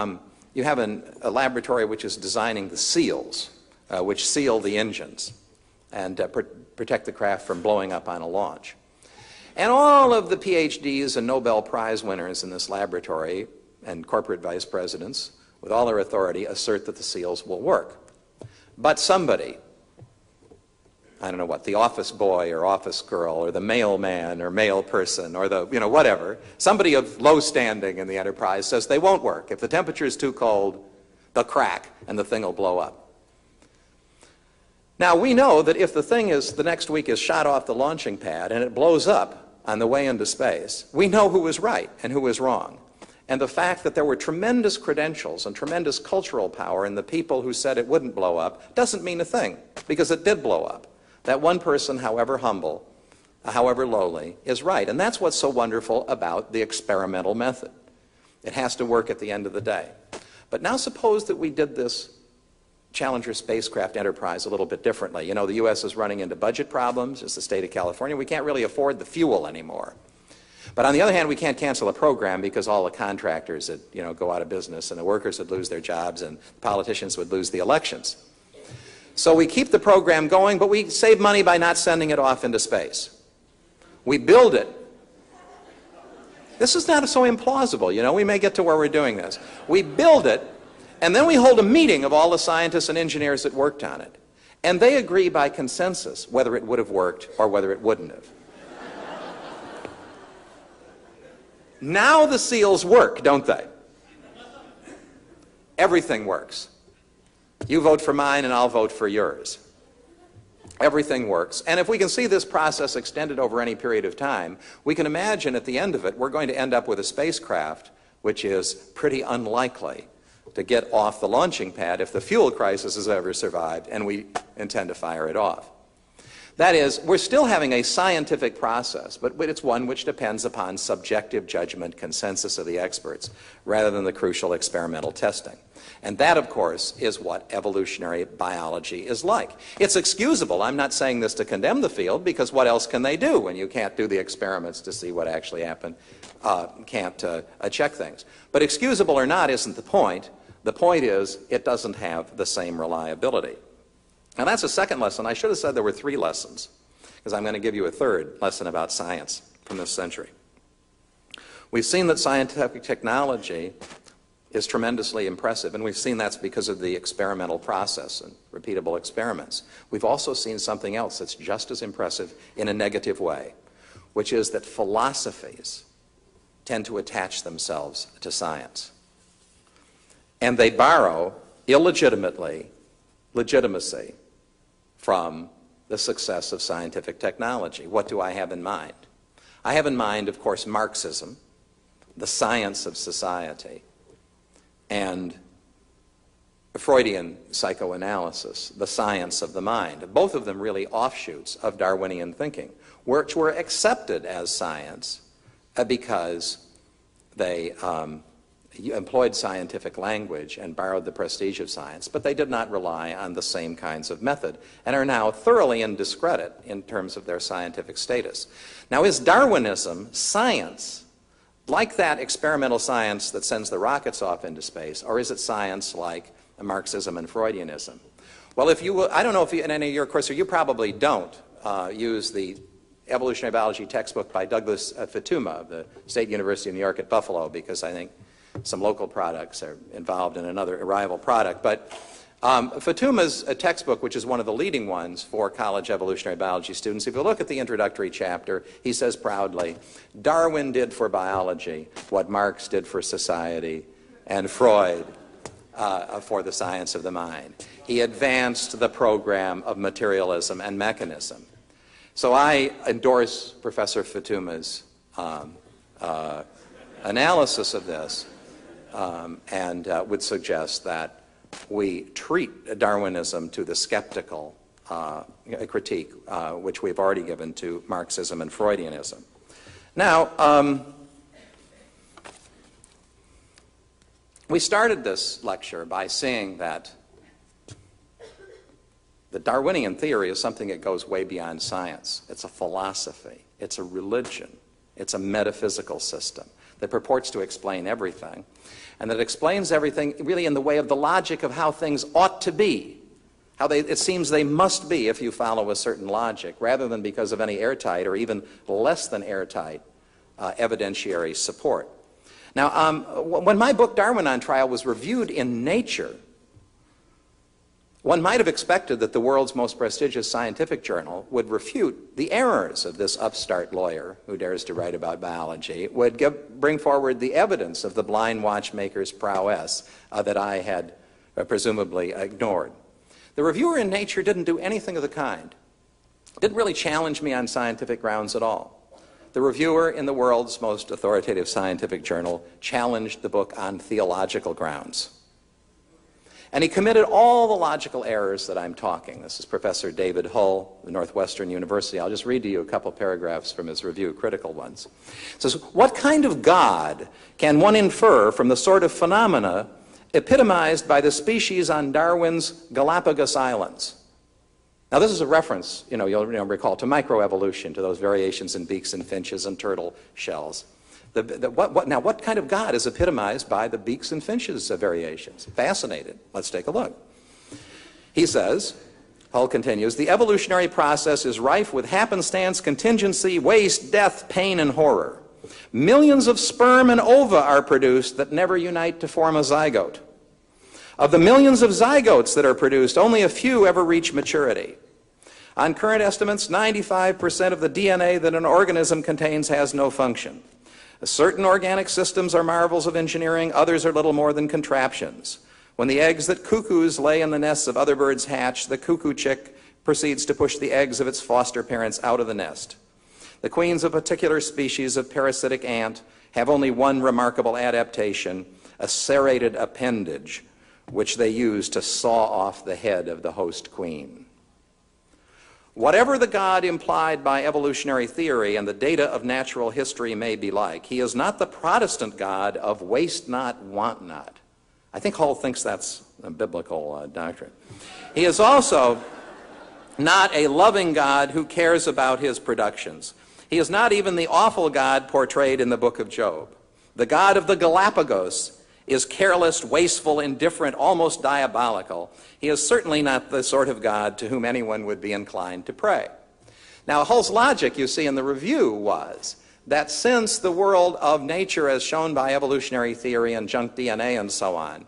S2: you have a laboratory which is designing the seals, which seal the engines and protect the craft from blowing up on a launch. And all of the PhDs and Nobel Prize winners in this laboratory and corporate vice presidents, with all their authority, assert that the seals will work. But somebody, I don't know what, the office boy or office girl or the mailman or mail person or the, whatever, somebody of low standing in the enterprise says they won't work. If the temperature is too cold, they'll crack and the thing will blow up. Now, we know that if the thing the next week is shot off the launching pad and it blows up on the way into space, we know who was right and who was wrong. And the fact that there were tremendous credentials and tremendous cultural power in the people who said it wouldn't blow up doesn't mean a thing, because it did blow up. That one person, however humble, however lowly, is right. And that's what's so wonderful about the experimental method. It has to work at the end of the day. But now suppose that we did this Challenger spacecraft enterprise a little bit differently. The U.S. is running into budget problems. It's the state of California. We can't really afford the fuel anymore. But on the other hand, we can't cancel a program because all the contractors would, go out of business and the workers would lose their jobs and the politicians would lose the elections. So we keep the program going, but we save money by not sending it off into space. We build it. This is not so implausible, we may get to where we're doing this. We build it, and then we hold a meeting of all the scientists and engineers that worked on it. And they agree by consensus whether it would have worked or whether it wouldn't have. Now the seals work, don't they? Everything works. You vote for mine and I'll vote for yours. Everything works. And if we can see this process extended over any period of time, we can imagine at the end of it, we're going to end up with a spacecraft which is pretty unlikely to get off the launching pad if the fuel crisis has ever survived, and we intend to fire it off. That is, we're still having a scientific process, but it's one which depends upon subjective judgment, consensus of the experts, rather than the crucial experimental testing. And that, of course, is what evolutionary biology is like. It's excusable. I'm not saying this to condemn the field, because what else can they do when you can't do the experiments to see what actually happened, can't check things. But excusable or not isn't the point. The point is it doesn't have the same reliability. Now that's a second lesson. I should have said there were 3 lessons, because I'm going to give you a third lesson about science from this century. We've seen that scientific technology is tremendously impressive, and we've seen that's because of the experimental process and repeatable experiments. We've also seen something else that's just as impressive in a negative way, which is that philosophies tend to attach themselves to science. And they borrow illegitimately legitimacy from the success of scientific technology. What do I have in mind? I have in mind, of course, Marxism, the science of society, and Freudian psychoanalysis, the science of the mind. Both of them really offshoots of Darwinian thinking, which were accepted as science because they employed scientific language and borrowed the prestige of science, but they did not rely on the same kinds of method and are now thoroughly in discredit in terms of their scientific status. Now, is Darwinism science like that experimental science that sends the rockets off into space, or is it science like Marxism and Freudianism? Well, if you will, I don't know if you, in any of your courses, you probably don't use the evolutionary biology textbook by Douglas Futuyma of the State University of New York at Buffalo, because I think some local products are involved in another rival product. But Futuyma's textbook, which is one of the leading ones for college evolutionary biology students, if you look at the introductory chapter, he says proudly, Darwin did for biology what Marx did for society and Freud for the science of the mind. He advanced the program of materialism and mechanism. So I endorse Professor Futuyma's analysis of this and would suggest that we treat Darwinism to the skeptical critique, which we've already given to Marxism and Freudianism. Now, we started this lecture by saying that the Darwinian theory is something that goes way beyond science. It's a philosophy. It's a religion. It's a metaphysical system. that purports to explain everything, and that explains everything really in the way of the logic of how things ought to be, how it seems they must be if you follow a certain logic, rather than because of any airtight or even less than airtight evidentiary support. Now, when my book Darwin on Trial was reviewed in Nature, one might have expected that the world's most prestigious scientific journal would refute the errors of this upstart lawyer who dares to write about biology, would bring forward the evidence of the blind watchmaker's prowess that I had presumably ignored. The reviewer in Nature didn't do anything of the kind. Didn't really challenge me on scientific grounds at all. The reviewer in the world's most authoritative scientific journal challenged the book on theological grounds. And he committed all the logical errors that I'm talking. This is Professor David Hull, the Northwestern University. I'll just read to you a couple paragraphs from his review, critical ones. It says, "What kind of God can one infer from the sort of phenomena epitomized by the species on Darwin's Galapagos Islands?" Now, this is a reference, you'll recall, to microevolution, to those variations in beaks and finches and turtle shells. Now, what kind of God is epitomized by the beaks and finches variations? Fascinated. Let's take a look. He says, Hull continues, "The evolutionary process is rife with happenstance, contingency, waste, death, pain, and horror. Millions of sperm and ova are produced that never unite to form a zygote. Of the millions of zygotes that are produced, only a few ever reach maturity. On current estimates, 95% of the DNA that an organism contains has no function. Certain organic systems are marvels of engineering, others are little more than contraptions. When the eggs that cuckoos lay in the nests of other birds hatch, the cuckoo chick proceeds to push the eggs of its foster parents out of the nest. The queens of a particular species of parasitic ant have only one remarkable adaptation, a serrated appendage, which they use to saw off the head of the host queen. Whatever the God implied by evolutionary theory and the data of natural history may be like, he is not the Protestant God of waste not, want not." I think Hull thinks that's a biblical doctrine. "He is also not a loving God who cares about his productions. He is not even the awful God portrayed in the book of Job. The God of the Galapagos is careless, wasteful, indifferent, almost diabolical. He is certainly not the sort of God to whom anyone would be inclined to pray." Now, Hull's logic, you see, in the review was that since the world of nature, as shown by evolutionary theory and junk DNA and so on,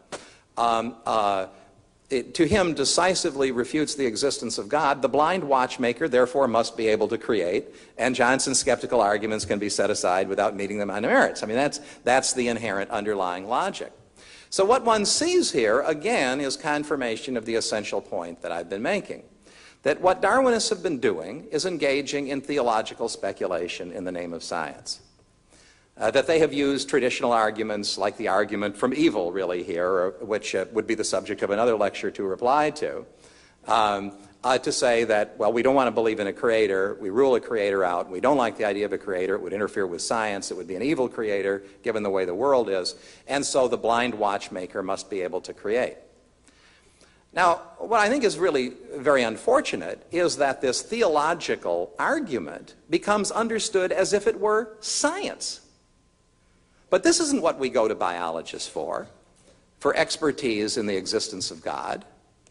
S2: to him decisively refutes the existence of God, the blind watchmaker therefore must be able to create, and Johnson's skeptical arguments can be set aside without meeting them on the merits. I mean, that's the inherent underlying logic. So what one sees here, again, is confirmation of the essential point that I've been making, that what Darwinists have been doing is engaging in theological speculation in the name of science. That they have used traditional arguments like the argument from evil, really, here, which would be the subject of another lecture to reply to say that, well, we don't want to believe in a creator, we rule a creator out, we don't like the idea of a creator, it would interfere with science, it would be an evil creator, given the way the world is, and so the blind watchmaker must be able to create. Now, what I think is really very unfortunate is that this theological argument becomes understood as if it were science. But this isn't what we go to biologists for expertise in the existence of God,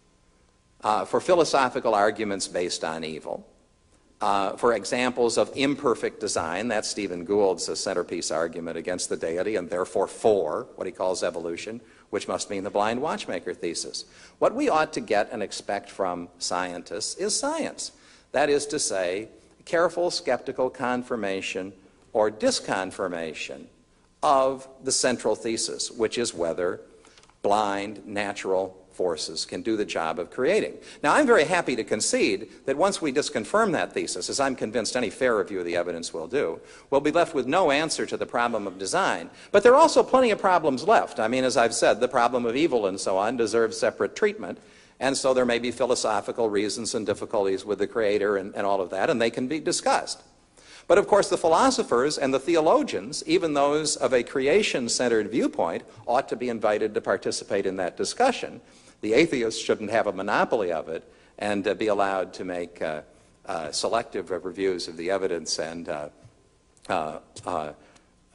S2: for philosophical arguments based on evil, for examples of imperfect design. That's Stephen Gould's centerpiece argument against the deity, and therefore for what he calls evolution, which must mean the blind watchmaker thesis. What we ought to get and expect from scientists is science. That is to say, careful, skeptical confirmation or disconfirmation of the central thesis, which is whether blind, natural forces can do the job of creating. Now, I'm very happy to concede that once we disconfirm that thesis, as I'm convinced any fair review of the evidence will do, we'll be left with no answer to the problem of design. But there are also plenty of problems left. I mean, as I've said, the problem of evil and so on deserves separate treatment, and so there may be philosophical reasons and difficulties with the creator and all of that, and they can be discussed. But of course, the philosophers and the theologians, even those of a creation-centered viewpoint, ought to be invited to participate in that discussion. The atheists shouldn't have a monopoly of it and be allowed to make selective reviews of the evidence and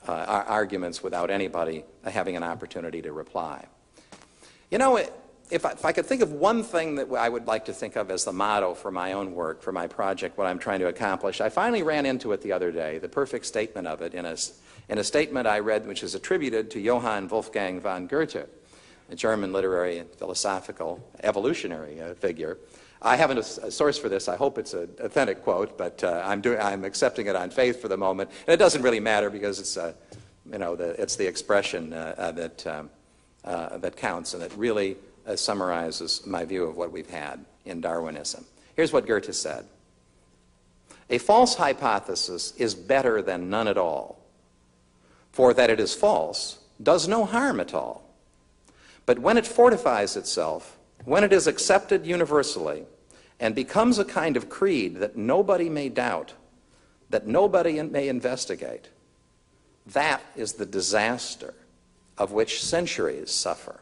S2: arguments without anybody having an opportunity to reply. You know, if I could think of one thing that I would like to think of as the motto for my own work, for my project, what I'm trying to accomplish, I finally ran into it the other day, the perfect statement of it, in a statement I read which is attributed to Johann Wolfgang von Goethe, a German literary and philosophical evolutionary figure. I haven't a source for this. I hope it's an authentic quote, but I'm accepting it on faith for the moment. And it doesn't really matter because it's, it's the expression that counts, and it really summarizes my view of what we've had in Darwinism. Here's what Goethe said: "A false hypothesis is better than none at all, for that it is false does no harm at all. But when it fortifies itself, when it is accepted universally, and becomes a kind of creed that nobody may doubt, that nobody may investigate, that is the disaster of which centuries suffer."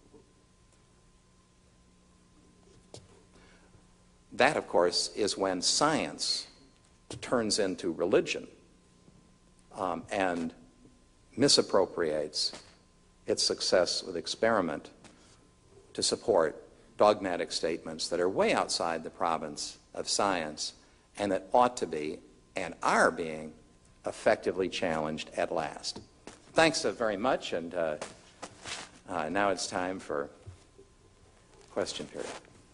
S2: That, of course, is when science turns into religion and misappropriates its success with experiment to support dogmatic statements that are way outside the province of science and that ought to be and are being effectively challenged at last. Thanks very much, and now it's time for question period.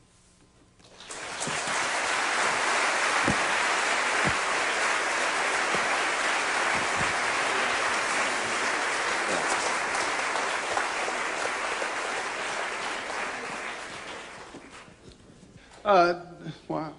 S3: Wow.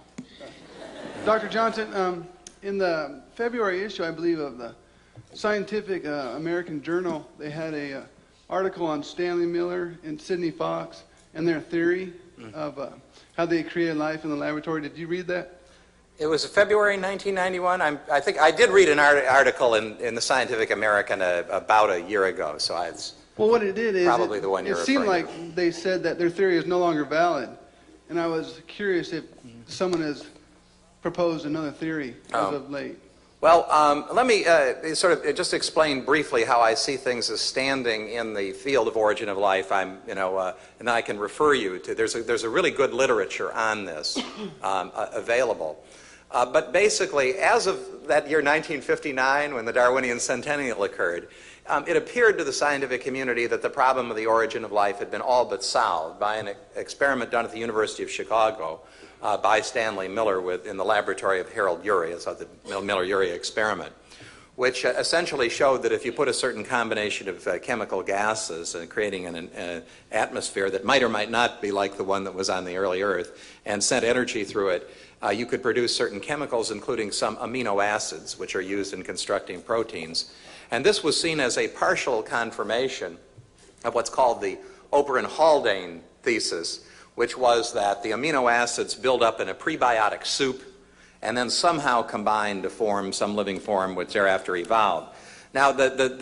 S3: Dr. Johnson, in the February issue, I believe, of the Scientific American Journal, they had an article on Stanley Miller and Sidney Fox and their theory of how they created life in the laboratory. Did you read that?
S2: It was February 1991. I think I did read an article in the Scientific American about a year ago, so it's
S3: well, what it did is
S2: probably the one you're referring to.
S3: It seemed like they said that their theory is no longer valid. And I was curious if someone has proposed another theory as of late.
S2: Well, let me sort of just explain briefly how I see things as standing in the field of origin of life. And I can refer you to, there's a really good literature on this available. But basically, as of that year 1959, when the Darwinian centennial occurred, it appeared to the scientific community that the problem of the origin of life had been all but solved by an experiment done at the University of Chicago by Stanley Miller in the laboratory of Harold Urey. It's called the Miller-Urey experiment, which essentially showed that if you put a certain combination of chemical gases and creating an atmosphere that might or might not be like the one that was on the early Earth and sent energy through it, you could produce certain chemicals, including some amino acids, which are used in constructing proteins. And this was seen as a partial confirmation of what's called the Oberon-Haldane thesis, which was that the amino acids build up in a prebiotic soup and then somehow combine to form some living form which thereafter evolved. Now,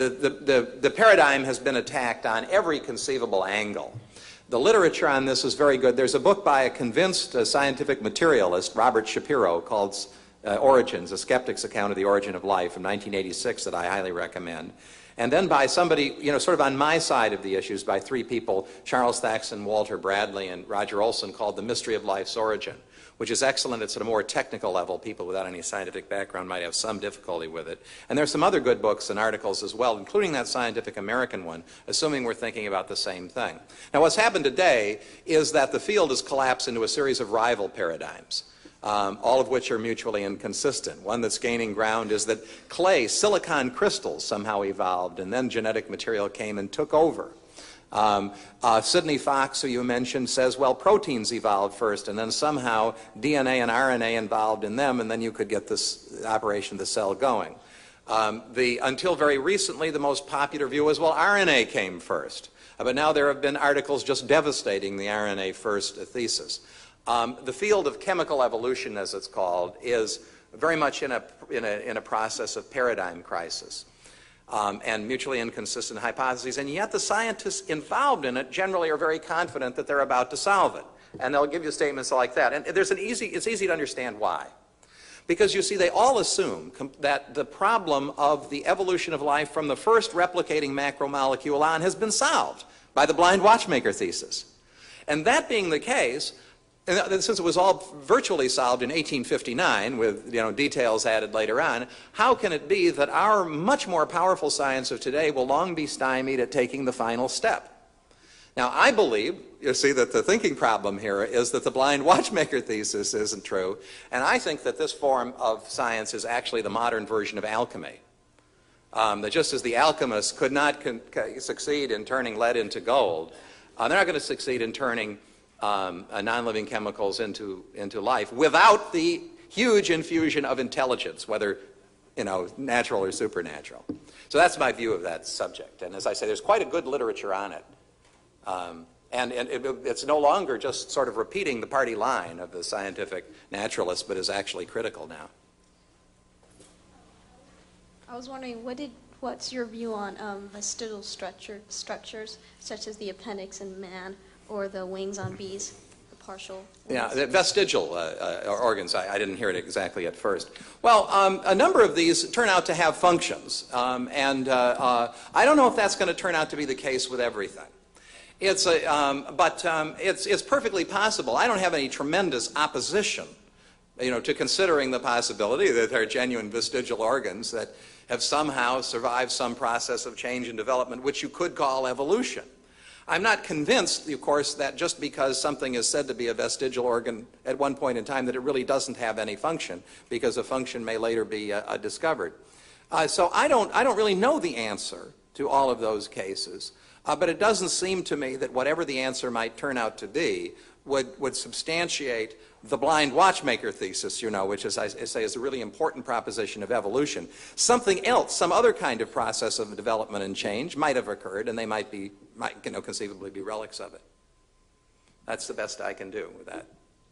S2: the paradigm has been attacked on every conceivable angle. The literature on this is very good. There's a book by a convinced scientific materialist, Robert Shapiro, called Origins, A Skeptic's Account of the Origin of Life from 1986 that I highly recommend. And then by somebody, sort of on my side of the issues, by three people, Charles Thaxton, Walter Bradley, and Roger Olson, called The Mystery of Life's Origin, which is excellent. It's at a more technical level. People without any scientific background might have some difficulty with it. And there's some other good books and articles as well, including that Scientific American one, assuming we're thinking about the same thing. Now, what's happened today is that the field has collapsed into a series of rival paradigms. All of which are mutually inconsistent. One that's gaining ground is that clay, silicon crystals somehow evolved, and then genetic material came and took over. Sidney Fox, who you mentioned, says, well, proteins evolved first, and then somehow DNA and RNA involved in them, and then you could get this operation of the cell going. Until very recently, the most popular view was, well, RNA came first. But now there have been articles just devastating the RNA first thesis. The field of chemical evolution, as it's called, is very much in a process of paradigm crisis and mutually inconsistent hypotheses, and yet the scientists involved in it generally are very confident that they're about to solve it. And they'll give you statements like that. And it's easy to understand why. Because you see, they all assume that the problem of the evolution of life from the first replicating macromolecule on has been solved by the blind watchmaker thesis. And that being the case, and since it was all virtually solved in 1859 with details added later on, how can it be that our much more powerful science of today will long be stymied at taking the final step? Now, I believe, you see, that the thinking problem here is that the blind watchmaker thesis isn't true, and I think that this form of science is actually the modern version of alchemy. That just as the alchemists could not succeed in turning lead into gold, they're not going to succeed in turning non-living chemicals into life without the huge infusion of intelligence, whether natural or supernatural. So that's my view of that subject. And as I say, there's quite a good literature on it. And it's no longer just sort of repeating the party line of the scientific naturalists, but is actually critical now.
S4: I was wondering, what's your view on vestigial structures, such as the appendix in man or the wings on bees, the partial wings?
S2: Yeah, the vestigial organs, I didn't hear it exactly at first. Well, a number of these turn out to have functions, and I don't know if that's going to turn out to be the case with everything. It's perfectly possible. I don't have any tremendous opposition, to considering the possibility that there are genuine vestigial organs that have somehow survived some process of change and development, which you could call evolution. I'm not convinced, of course, that just because something is said to be a vestigial organ at one point in time that it really doesn't have any function, because a function may later be discovered. So I don't really know the answer to all of those cases. But it doesn't seem to me that whatever the answer might turn out to be would substantiate the blind watchmaker thesis, which, as I say, is a really important proposition of evolution. Something else, some other kind of process of development and change might have occurred, and they might conceivably be relics of it. That's the best I can do with that.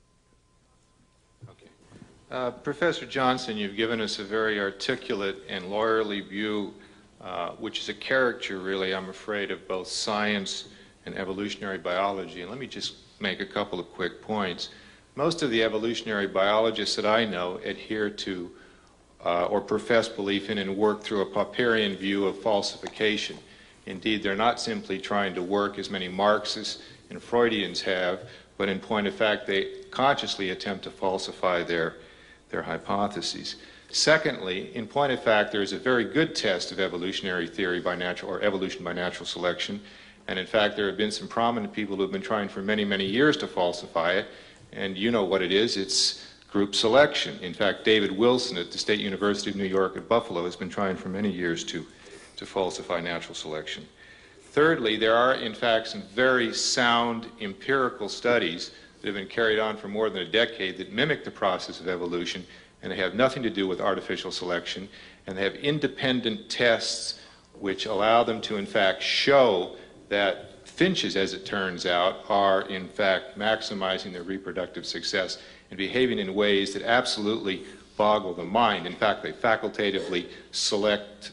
S5: Okay. Professor Johnson, you've given us a very articulate and lawyerly view, which is a caricature, really, I'm afraid, of both science and evolutionary biology. And let me just make a couple of quick points. Most of the evolutionary biologists that I know adhere to or profess belief in and work through a Popperian view of falsification. Indeed, they're not simply trying to work as many Marxists and Freudians have, but in point of fact, they consciously attempt to falsify their hypotheses. Secondly, in point of fact, there is a very good test of evolutionary theory by natural, or evolution by natural selection. And in fact, there have been some prominent people who have been trying for many, many years to falsify it. And you know what it is. It's group selection. In fact, David Wilson at the State University of New York at Buffalo has been trying for many years to falsify natural selection. Thirdly, there are, in fact, some very sound empirical studies that have been carried on for more than a decade that mimic the process of evolution, and they have nothing to do with artificial selection, and they have independent tests which allow them to, in fact, show that finches, as it turns out, are, in fact, maximizing their reproductive success and behaving in ways that absolutely boggle the mind. In fact, they facultatively select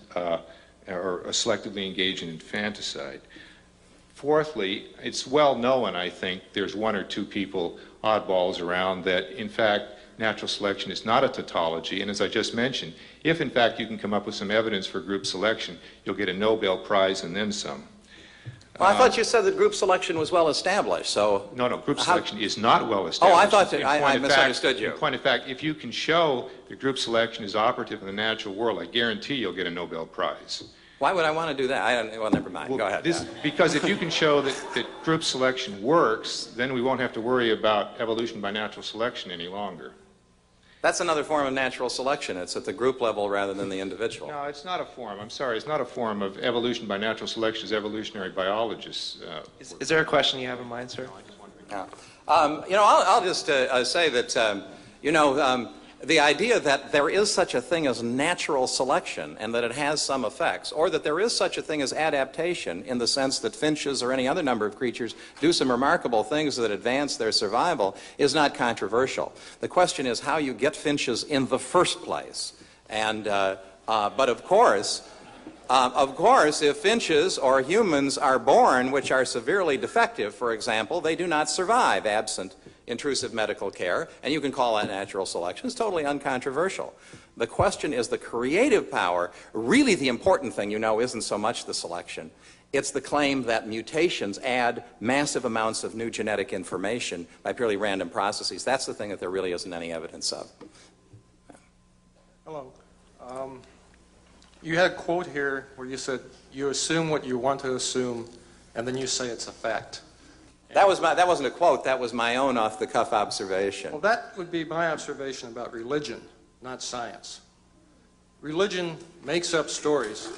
S5: or selectively engage in infanticide. Fourthly, it's well known, I think, there's one or two people, oddballs around, that, in fact, natural selection is not a tautology, and as I just mentioned, if in fact you can come up with some evidence for group selection, you'll get a Nobel Prize and then some.
S2: Well, I thought you said that group selection was well established, so...
S5: No, group selection is not well established.
S2: Oh, I thought that I misunderstood you.
S5: In point of fact, if you can show that group selection is operative in the natural world, I guarantee you'll get a Nobel Prize.
S2: Why would I want to do that? Well, never mind.
S5: Well,
S2: go ahead.
S5: Because if you can show that group selection works, then we won't have to worry about evolution by natural selection any longer.
S2: That's another form of natural selection. It's at the group level rather than the individual.
S5: No, it's not a form. I'm sorry. It's not a form of evolution by natural selection as evolutionary biologists.
S6: Is there a question you have in mind, sir?
S2: Yeah. I'll just say that, the idea that there is such a thing as natural selection and that it has some effects, or that there is such a thing as adaptation in the sense that finches or any other number of creatures do some remarkable things that advance their survival, is not controversial. The question is how you get finches in the first place. And, but of course, if finches or humans are born which are severely defective, for example, they do not survive absent intrusive medical care, and you can call that natural selection. It's totally uncontroversial. The question is the creative power. Really the important thing, you know, isn't so much the selection. It's the claim that mutations add massive amounts of new genetic information by purely random processes. That's the thing that there really isn't any evidence of.
S7: Hello. You had a quote here where you said, you assume what you want to assume, and then you say it's a fact.
S2: That wasn't a quote, that was my own off-the-cuff observation.
S7: Well, that would be my observation about religion, not science. Religion makes up stories.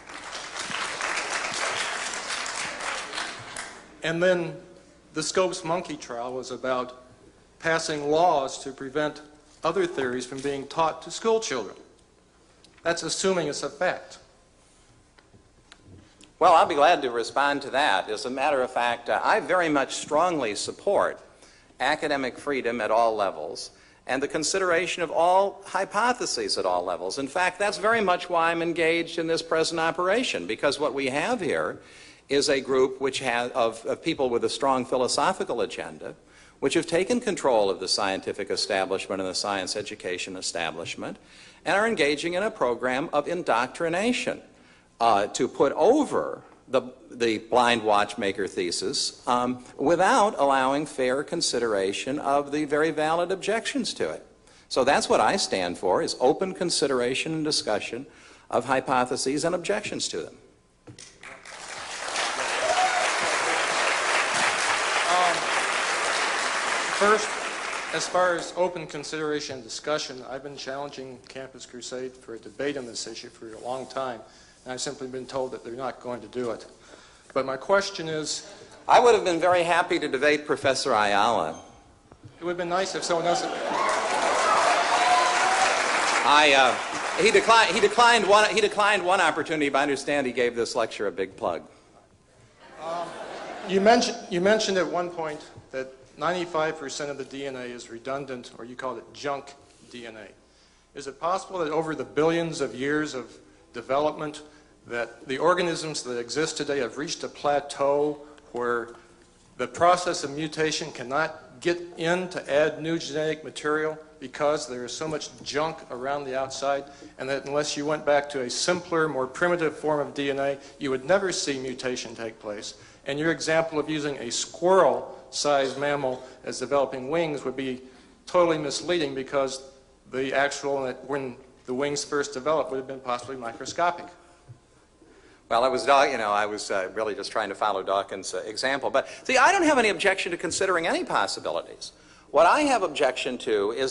S7: And then the Scopes monkey trial was about passing laws to prevent other theories from being taught to school children. That's assuming it's a fact.
S2: Well, I'll be glad to respond to that. As a matter of fact, I very much strongly support academic freedom at all levels and the consideration of all hypotheses at all levels. In fact, that's very much why I'm engaged in this present operation, because what we have here is a group which of people with a strong philosophical agenda, which have taken control of the scientific establishment and the science education establishment, and are engaging in a program of indoctrination to put over the blind watchmaker thesis without allowing fair consideration of the very valid objections to it. So that's what I stand for, is open consideration and discussion of hypotheses and objections to them.
S7: First, as far as open consideration and discussion, I've been challenging Campus Crusade for a debate on this issue for a long time, and I've simply been told that they're not going to do it. But my question is...
S2: I would have been very happy to debate Professor Ayala.
S7: It would have been nice if someone else...
S2: He declined one opportunity, but I understand he gave this lecture a big plug.
S7: You mentioned at one point that 95% of the DNA is redundant, or you called it junk DNA. Is it possible that over the billions of years of development that the organisms that exist today have reached a plateau where the process of mutation cannot get in to add new genetic material because there is so much junk around the outside, and that unless you went back to a simpler, more primitive form of DNA, you would never see mutation take place? And your example of using a squirrel-sized mammal as developing wings would be totally misleading, because the actual, when the wings first developed, would have been possibly microscopic.
S2: Well, I was really just trying to follow Dawkins' example. But see, I don't have any objection to considering any possibilities. What I have objection to is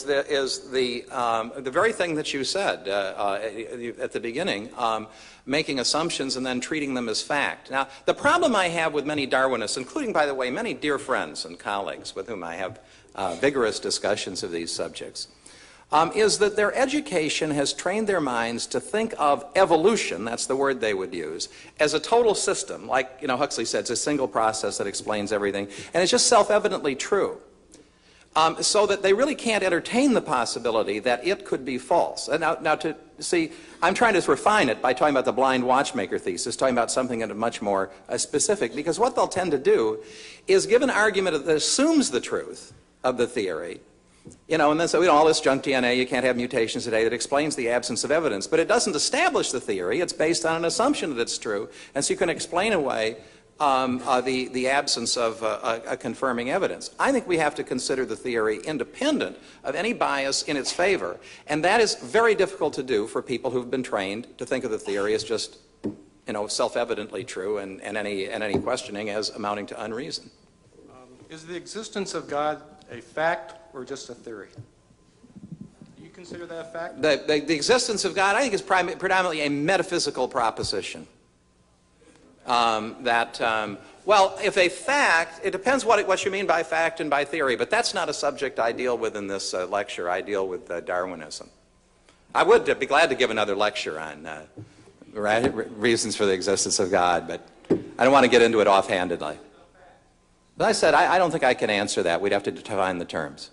S2: the very thing that you said at the beginning, making assumptions and then treating them as fact. Now, the problem I have with many Darwinists, including, by the way, many dear friends and colleagues with whom I have vigorous discussions of these subjects, is that their education has trained their minds to think of evolution, that's the word they would use, as a total system. Like, Huxley said, it's a single process that explains everything, and it's just self-evidently true. So that they really can't entertain the possibility that it could be false. And now to see, I'm trying to refine it by talking about the blind watchmaker thesis, talking about something that is much more specific, because what they'll tend to do is give an argument that assumes the truth of the theory, and then say, all this junk DNA, you can't have mutations today, that explains the absence of evidence. But it doesn't establish the theory, it's based on an assumption that it's true, and so you can explain away the absence of a confirming evidence. I think we have to consider the theory independent of any bias in its favor, and that is very difficult to do for people who've been trained to think of the theory as just, self-evidently true, and any questioning as amounting to unreason.
S7: Is the existence of God a fact or just a theory? Do you consider that a fact?
S2: The existence of God, I think, is predominantly a metaphysical proposition. Well, if a fact, it depends what you mean by fact and by theory, but that's not a subject I deal with in this lecture. I deal with Darwinism. I would be glad to give another lecture on reasons for the existence of God, but I don't want to get into it offhandedly. As I said, I don't think I can answer that. We'd have to define the terms.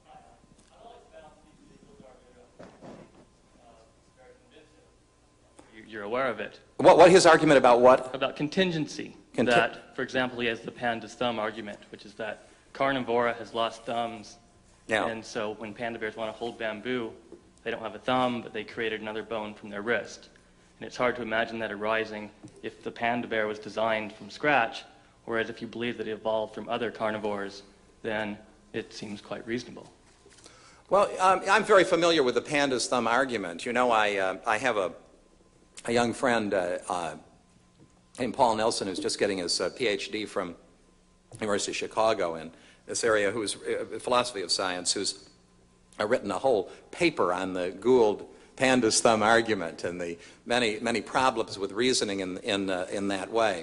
S8: You're aware of it.
S2: What his argument about what?
S8: About contingency. That, for example, he has the pan to thumb argument, which is that carnivora has lost thumbs.
S2: Yeah.
S8: And so when panda bears want to hold bamboo, they don't have a thumb, but they created another bone from their wrist. And it's hard to imagine that arising if the panda bear was designed from scratch, whereas if you believe that it evolved from other carnivores, then it seems quite reasonable.
S2: Well, I'm very familiar with the panda's thumb argument. You know, I have a young friend named Paul Nelson who's just getting his PhD from University of Chicago in this area, who's philosophy of science, who's written a whole paper on the Gould panda's thumb argument and the many problems with reasoning in that way.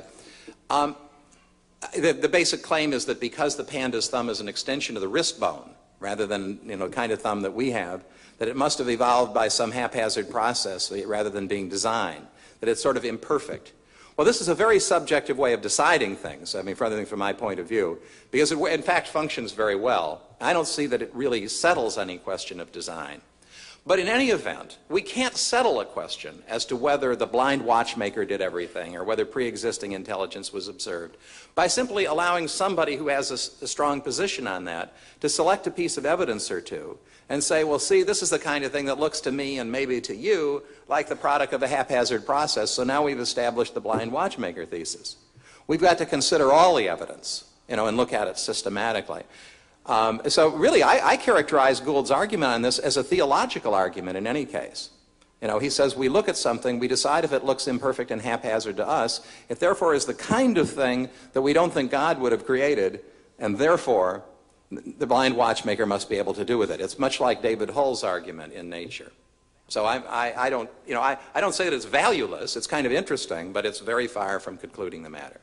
S2: The basic claim is that because the panda's thumb is an extension of the wrist bone, rather than the kind of thumb that we have, that it must have evolved by some haphazard process rather than being designed, that it's sort of imperfect. Well, this is a very subjective way of deciding things, I mean, from my point of view, because it in fact functions very well. I don't see that it really settles any question of design. But in any event, we can't settle a question as to whether the blind watchmaker did everything or whether pre-existing intelligence was observed by simply allowing somebody who has a strong position on that to select a piece of evidence or two and say, well, see, this is the kind of thing that looks to me and maybe to you like the product of a haphazard process, so now we've established the blind watchmaker thesis. We've got to consider all the evidence, and look at it systematically. So really, I characterize Gould's argument on this as a theological argument in any case. He says we look at something, we decide if it looks imperfect and haphazard to us. It therefore is the kind of thing that we don't think God would have created, and therefore the blind watchmaker must be able to do with it. It's much like David Hull's argument in Nature. So I don't say that it's valueless. It's kind of interesting, but it's very far from concluding the matter.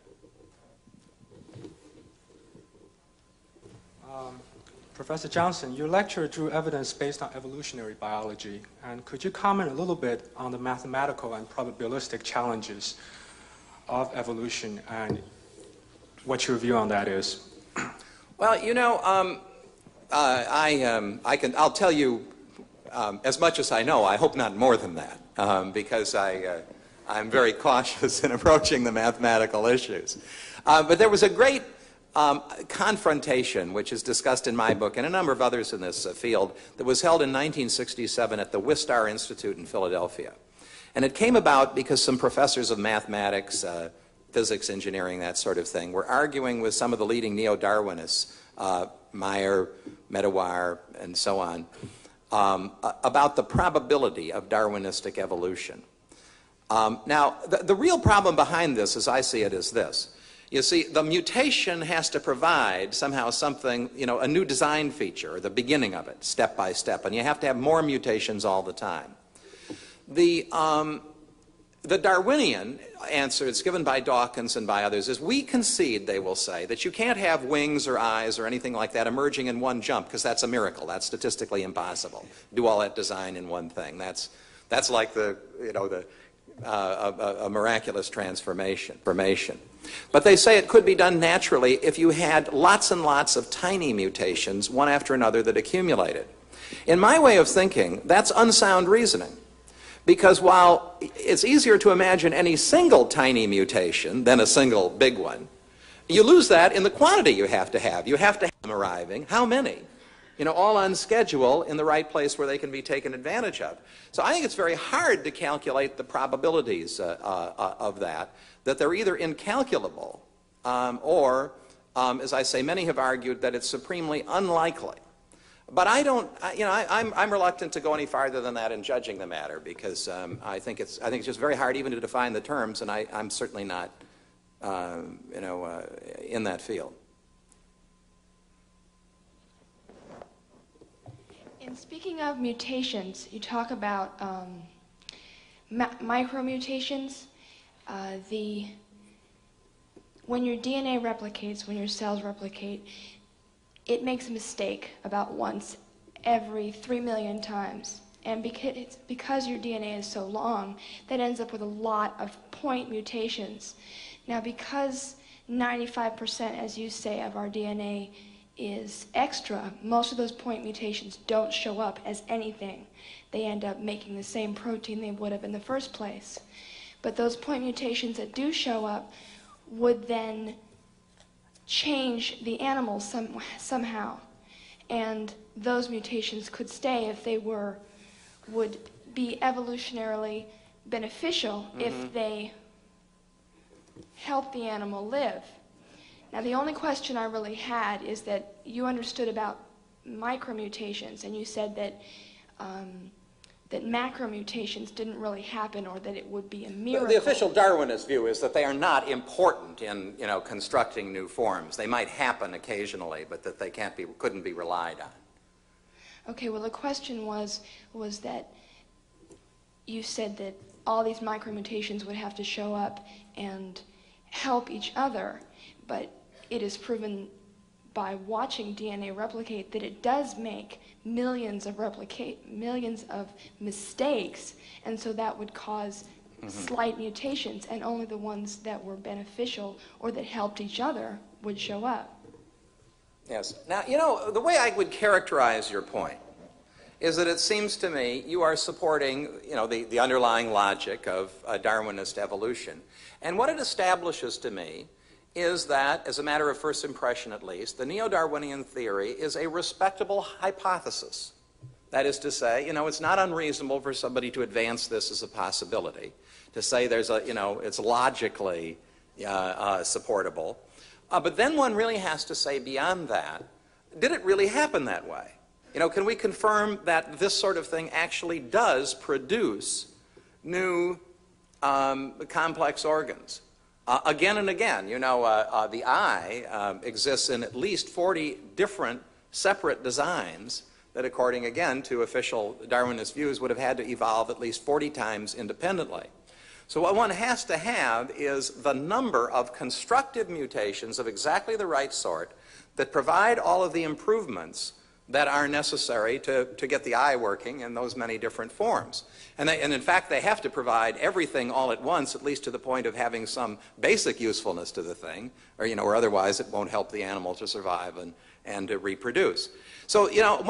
S9: Professor Johnson, your lecture drew evidence based on evolutionary biology, and could you comment a little bit on the mathematical and probabilistic challenges of evolution and what your view on that is?
S2: Well, I'll tell you as much as I know. I hope not more than that, because I'm very cautious in approaching the mathematical issues. But there was a great confrontation, which is discussed in my book and a number of others in this field, that was held in 1967 at the Wistar Institute in Philadelphia. And it came about because some professors of mathematics, physics, engineering, that sort of thing, were arguing with some of the leading neo-Darwinists, Meyer, Medawar, and so on, about the probability of Darwinistic evolution. Now, the real problem behind this, as I see it, is this. You see, the mutation has to provide somehow something, a new design feature, or the beginning of it, step by step, and you have to have more mutations all the time. The Darwinian answer that's given by Dawkins and by others is we concede, they will say, that you can't have wings or eyes or anything like that emerging in one jump, because that's a miracle. That's statistically impossible. Do all that design in one thing. That's like a miraculous transformation. But they say it could be done naturally if you had lots and lots of tiny mutations, one after another, that accumulated. In my way of thinking, that's unsound reasoning. Because while it's easier to imagine any single tiny mutation than a single big one, you lose that in the quantity you have to have. You have to have them arriving. How many? All on schedule in the right place where they can be taken advantage of. So I think it's very hard to calculate the probabilities of that they're either incalculable or, as I say, many have argued that it's supremely unlikely. But I don't, I'm reluctant to go any farther than that in judging the matter, because I think it's just very hard even to define the terms, and I'm certainly not, in that field.
S10: And speaking of mutations, you talk about micromutations. When your DNA replicates, when your cells replicate, it makes a mistake about once every 3 million times. And because your DNA is so long, that ends up with a lot of point mutations. Now, because 95%, as you say, of our DNA is extra, most of those point mutations don't show up as anything. They end up making the same protein they would have in the first place. But those point mutations that do show up would then change the animal somehow. And those mutations could stay if they would be evolutionarily beneficial if they help the animal live. Now, the only question I really had is that you understood about micromutations, and you said that that macromutations didn't really happen, or that it would be a miracle.
S2: The official Darwinist view is that they are not important in, constructing new forms. They might happen occasionally, but that they couldn't be relied on.
S10: Okay, well, the question was that you said that all these micromutations would have to show up and help each other, but it is proven by watching DNA replicate that it does make millions of mistakes, and so that would cause slight mutations, and only the ones that were beneficial or that helped each other would show up.
S2: Yes. Now, the way I would characterize your point is that it seems to me you are supporting, the underlying logic of Darwinist evolution. And what it establishes to me is that, as a matter of first impression at least, the neo-Darwinian theory is a respectable hypothesis. That is to say, it's not unreasonable for somebody to advance this as a possibility, to say it's logically supportable. But then one really has to say beyond that, did it really happen that way? Can we confirm that this sort of thing actually does produce new complex organs? Again and again, the eye exists in at least 40 different separate designs that, according again to official Darwinist views, would have had to evolve at least 40 times independently. So what one has to have is the number of constructive mutations of exactly the right sort that provide all of the improvements that are necessary to get the eye working in those many different forms. And in fact, they have to provide everything all at once, at least to the point of having some basic usefulness to the thing, or otherwise it won't help the animal to survive and to reproduce. So,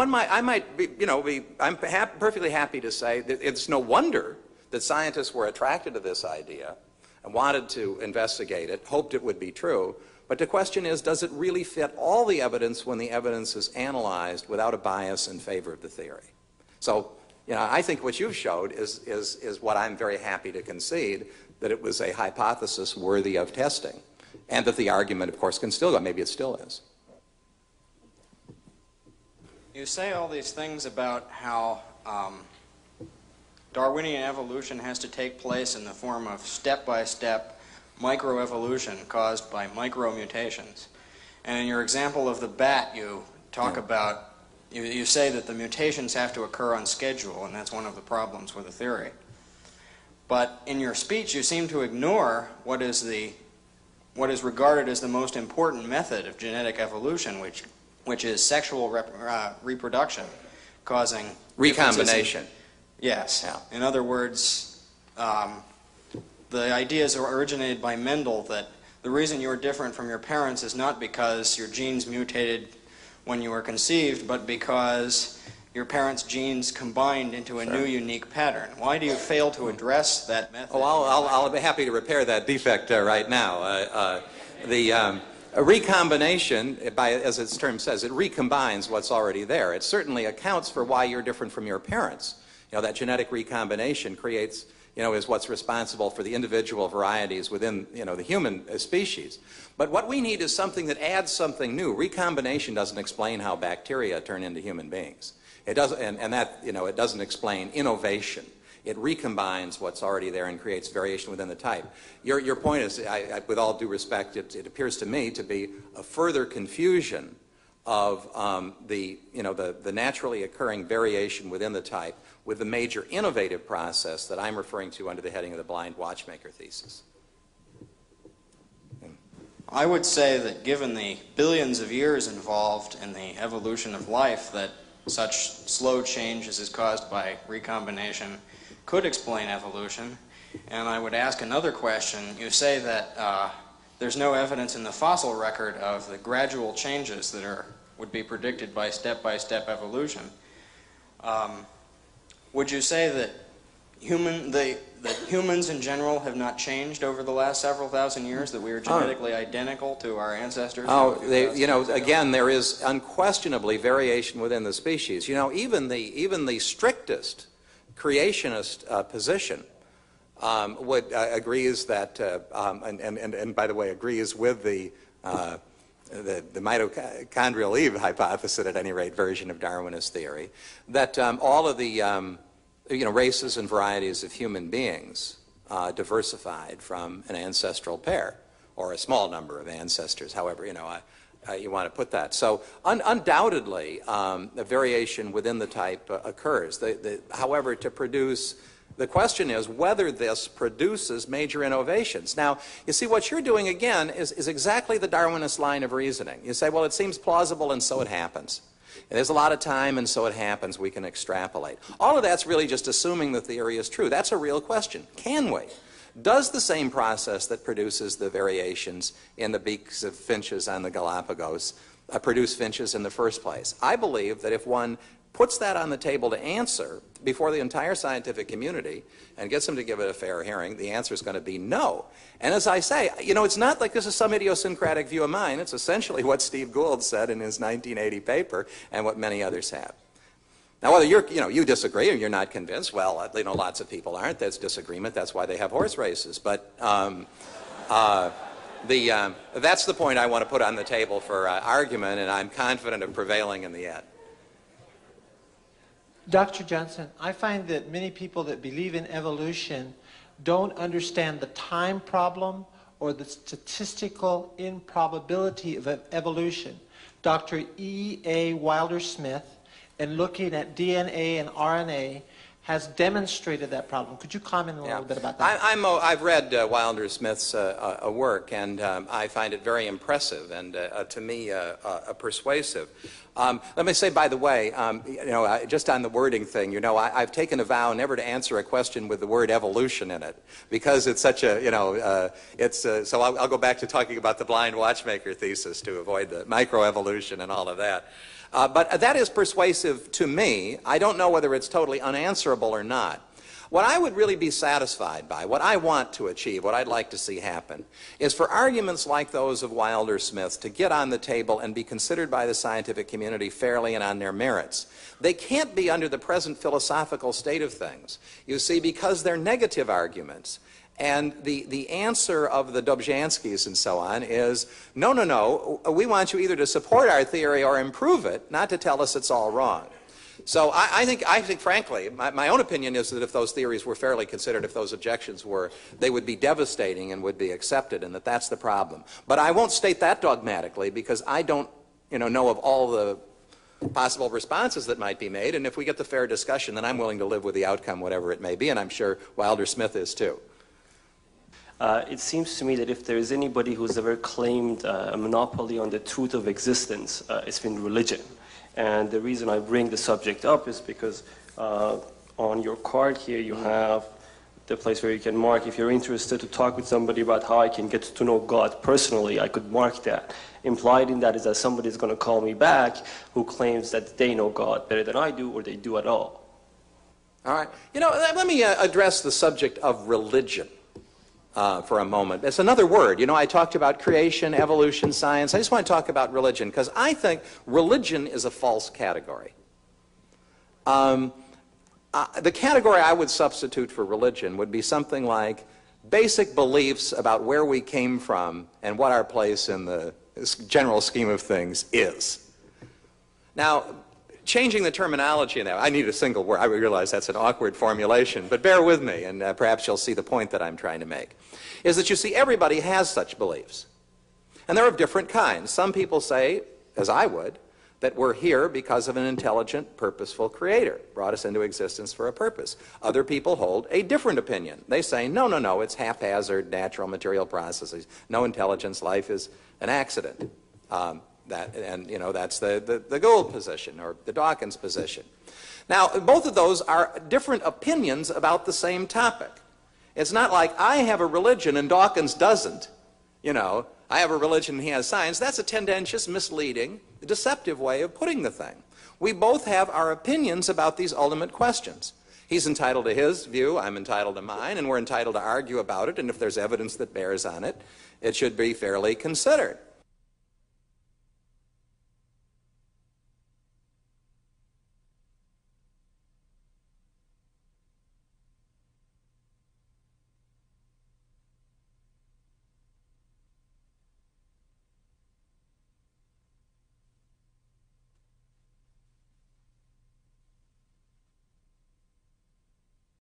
S2: I'm perfectly happy to say that it's no wonder that scientists were attracted to this idea and wanted to investigate it, hoped it would be true. But the question is, does it really fit all the evidence when the evidence is analyzed without a bias in favor of the theory? So, I think what you've showed is what I'm very happy to concede, that it was a hypothesis worthy of testing, and that the argument, of course, can still go. Maybe it still is.
S11: You say all these things about how Darwinian evolution has to take place in the form of step-by-step microevolution caused by micromutations. And in your example of the bat, you talk about, you say that the mutations have to occur on schedule, and that's one of the problems with the theory. But in your speech, you seem to ignore what is regarded as the most important method of genetic evolution, which is sexual reproduction, causing
S2: recombination.
S11: Yes.
S2: Yeah.
S11: In other words, the ideas originated by Mendel that the reason you're different from your parents is not because your genes mutated when you were conceived, but because your parents' genes combined into a new unique pattern. Why do you fail to address that method?
S2: Oh, I'll be happy to repair that defect right now. A recombination, as its term says, it recombines what's already there. It certainly accounts for why you're different from your parents. That genetic recombination creates, is what's responsible for the individual varieties within, the human species. But what we need is something that adds something new. Recombination doesn't explain how bacteria turn into human beings. It doesn't, and that, it doesn't explain innovation. It recombines what's already there and creates variation within the type. Your point is, with all due respect, it appears to me to be a further confusion of the naturally occurring variation within the type with the major innovative process that I'm referring to under the heading of the blind watchmaker thesis.
S11: I would say that given the billions of years involved in the evolution of life, that such slow change as is caused by recombination could explain evolution. And I would ask another question. You say that there's no evidence in the fossil record of the gradual changes that would be predicted by step-by-step evolution. Would you say that that humans in general have not changed over the last several thousand years, that we are genetically identical to our ancestors?
S2: Again, there is unquestionably variation within the species. Even the strictest creationist position agrees that, and by the way, agrees with the mitochondrial Eve hypothesis, at any rate, version of Darwinist theory, that all of the races and varieties of human beings diversified from an ancestral pair, or a small number of ancestors, however you want to put that. So undoubtedly, a variation within the type occurs. However, to produce, the question is whether this produces major innovations. Now, you see, what you're doing, again, is exactly the Darwinist line of reasoning. You say, well, it seems plausible, and so it happens. And there's a lot of time, and so it happens. We can extrapolate. All of that's really just assuming the theory is true. That's a real question. Can we? Does the same process that produces the variations in the beaks of finches on the Galapagos produce finches in the first place? I believe that if one puts that on the table to answer before the entire scientific community and gets them to give it a fair hearing, the answer is going to be no. And as I say, it's not like this is some idiosyncratic view of mine. It's essentially what Steve Gould said in his 1980 paper and what many others have. Now, whether you disagree or you're not convinced, well, lots of people aren't. That's disagreement. That's why they have horse races. But that's the point I want to put on the table for argument, and I'm confident of prevailing in the end.
S12: Dr. Johnson, I find that many people that believe in evolution don't understand the time problem or the statistical improbability of evolution. Dr. E.A. Wilder-Smith, in looking at DNA and RNA, has demonstrated that problem. Could you comment a little bit about that?
S2: I've read Wilder-Smith's work, and I find it very impressive and, to me, persuasive. Let me say, by the way, just on the wording thing, I've taken a vow never to answer a question with the word evolution in it, because it's such a, so I'll go back to talking about the blind watchmaker thesis to avoid the microevolution and all of that. But that is persuasive to me. I don't know whether it's totally unanswerable or not. What I would really be satisfied by, what I want to achieve, what I'd like to see happen, is for arguments like those of Wilder-Smith to get on the table and be considered by the scientific community fairly and on their merits. They can't be under the present philosophical state of things, you see, because they're negative arguments. And the answer of the Dobzhanskys and so on is, no, we want you either to support our theory or improve it, not to tell us it's all wrong. So I think frankly, my own opinion is that if those theories were fairly considered, if those objections were, they would be devastating and would be accepted, and that's the problem. But I won't state that dogmatically, because I don't know of all the possible responses that might be made, and if we get the fair discussion, then I'm willing to live with the outcome, whatever it may be, and I'm sure Wilder-Smith is too.
S13: It seems to me that if there is anybody who's ever claimed a monopoly on the truth of existence, it's been religion. And the reason I bring the subject up is because on your card here you have the place where you can mark. If you're interested to talk with somebody about how I can get to know God personally, I could mark that. Implied in that is that somebody is going to call me back who claims that they know God better than I do, or they do at all.
S2: All right. Let me address the subject of religion for a moment. It's another word. I talked about creation, evolution, science. I just want to talk about religion, because I think religion is a false category. The category I would substitute for religion would be something like basic beliefs about where we came from and what our place in the general scheme of things is. Now, changing the terminology in that, I need a single word. I realize that's an awkward formulation, but bear with me, and perhaps you'll see the point that I'm trying to make, is that you see everybody has such beliefs. And they're of different kinds. Some people say, as I would, that we're here because of an intelligent, purposeful creator, brought us into existence for a purpose. Other people hold a different opinion. They say, no, it's haphazard, natural material processes, no intelligence, life is an accident. That's the Gould position or the Dawkins position. Now, both of those are different opinions about the same topic. It's not like I have a religion and Dawkins doesn't. I have a religion and he has science. That's a tendentious, misleading, deceptive way of putting the thing. We both have our opinions about these ultimate questions. He's entitled to his view, I'm entitled to mine, and we're entitled to argue about it, and if there's evidence that bears on it, it should be fairly considered.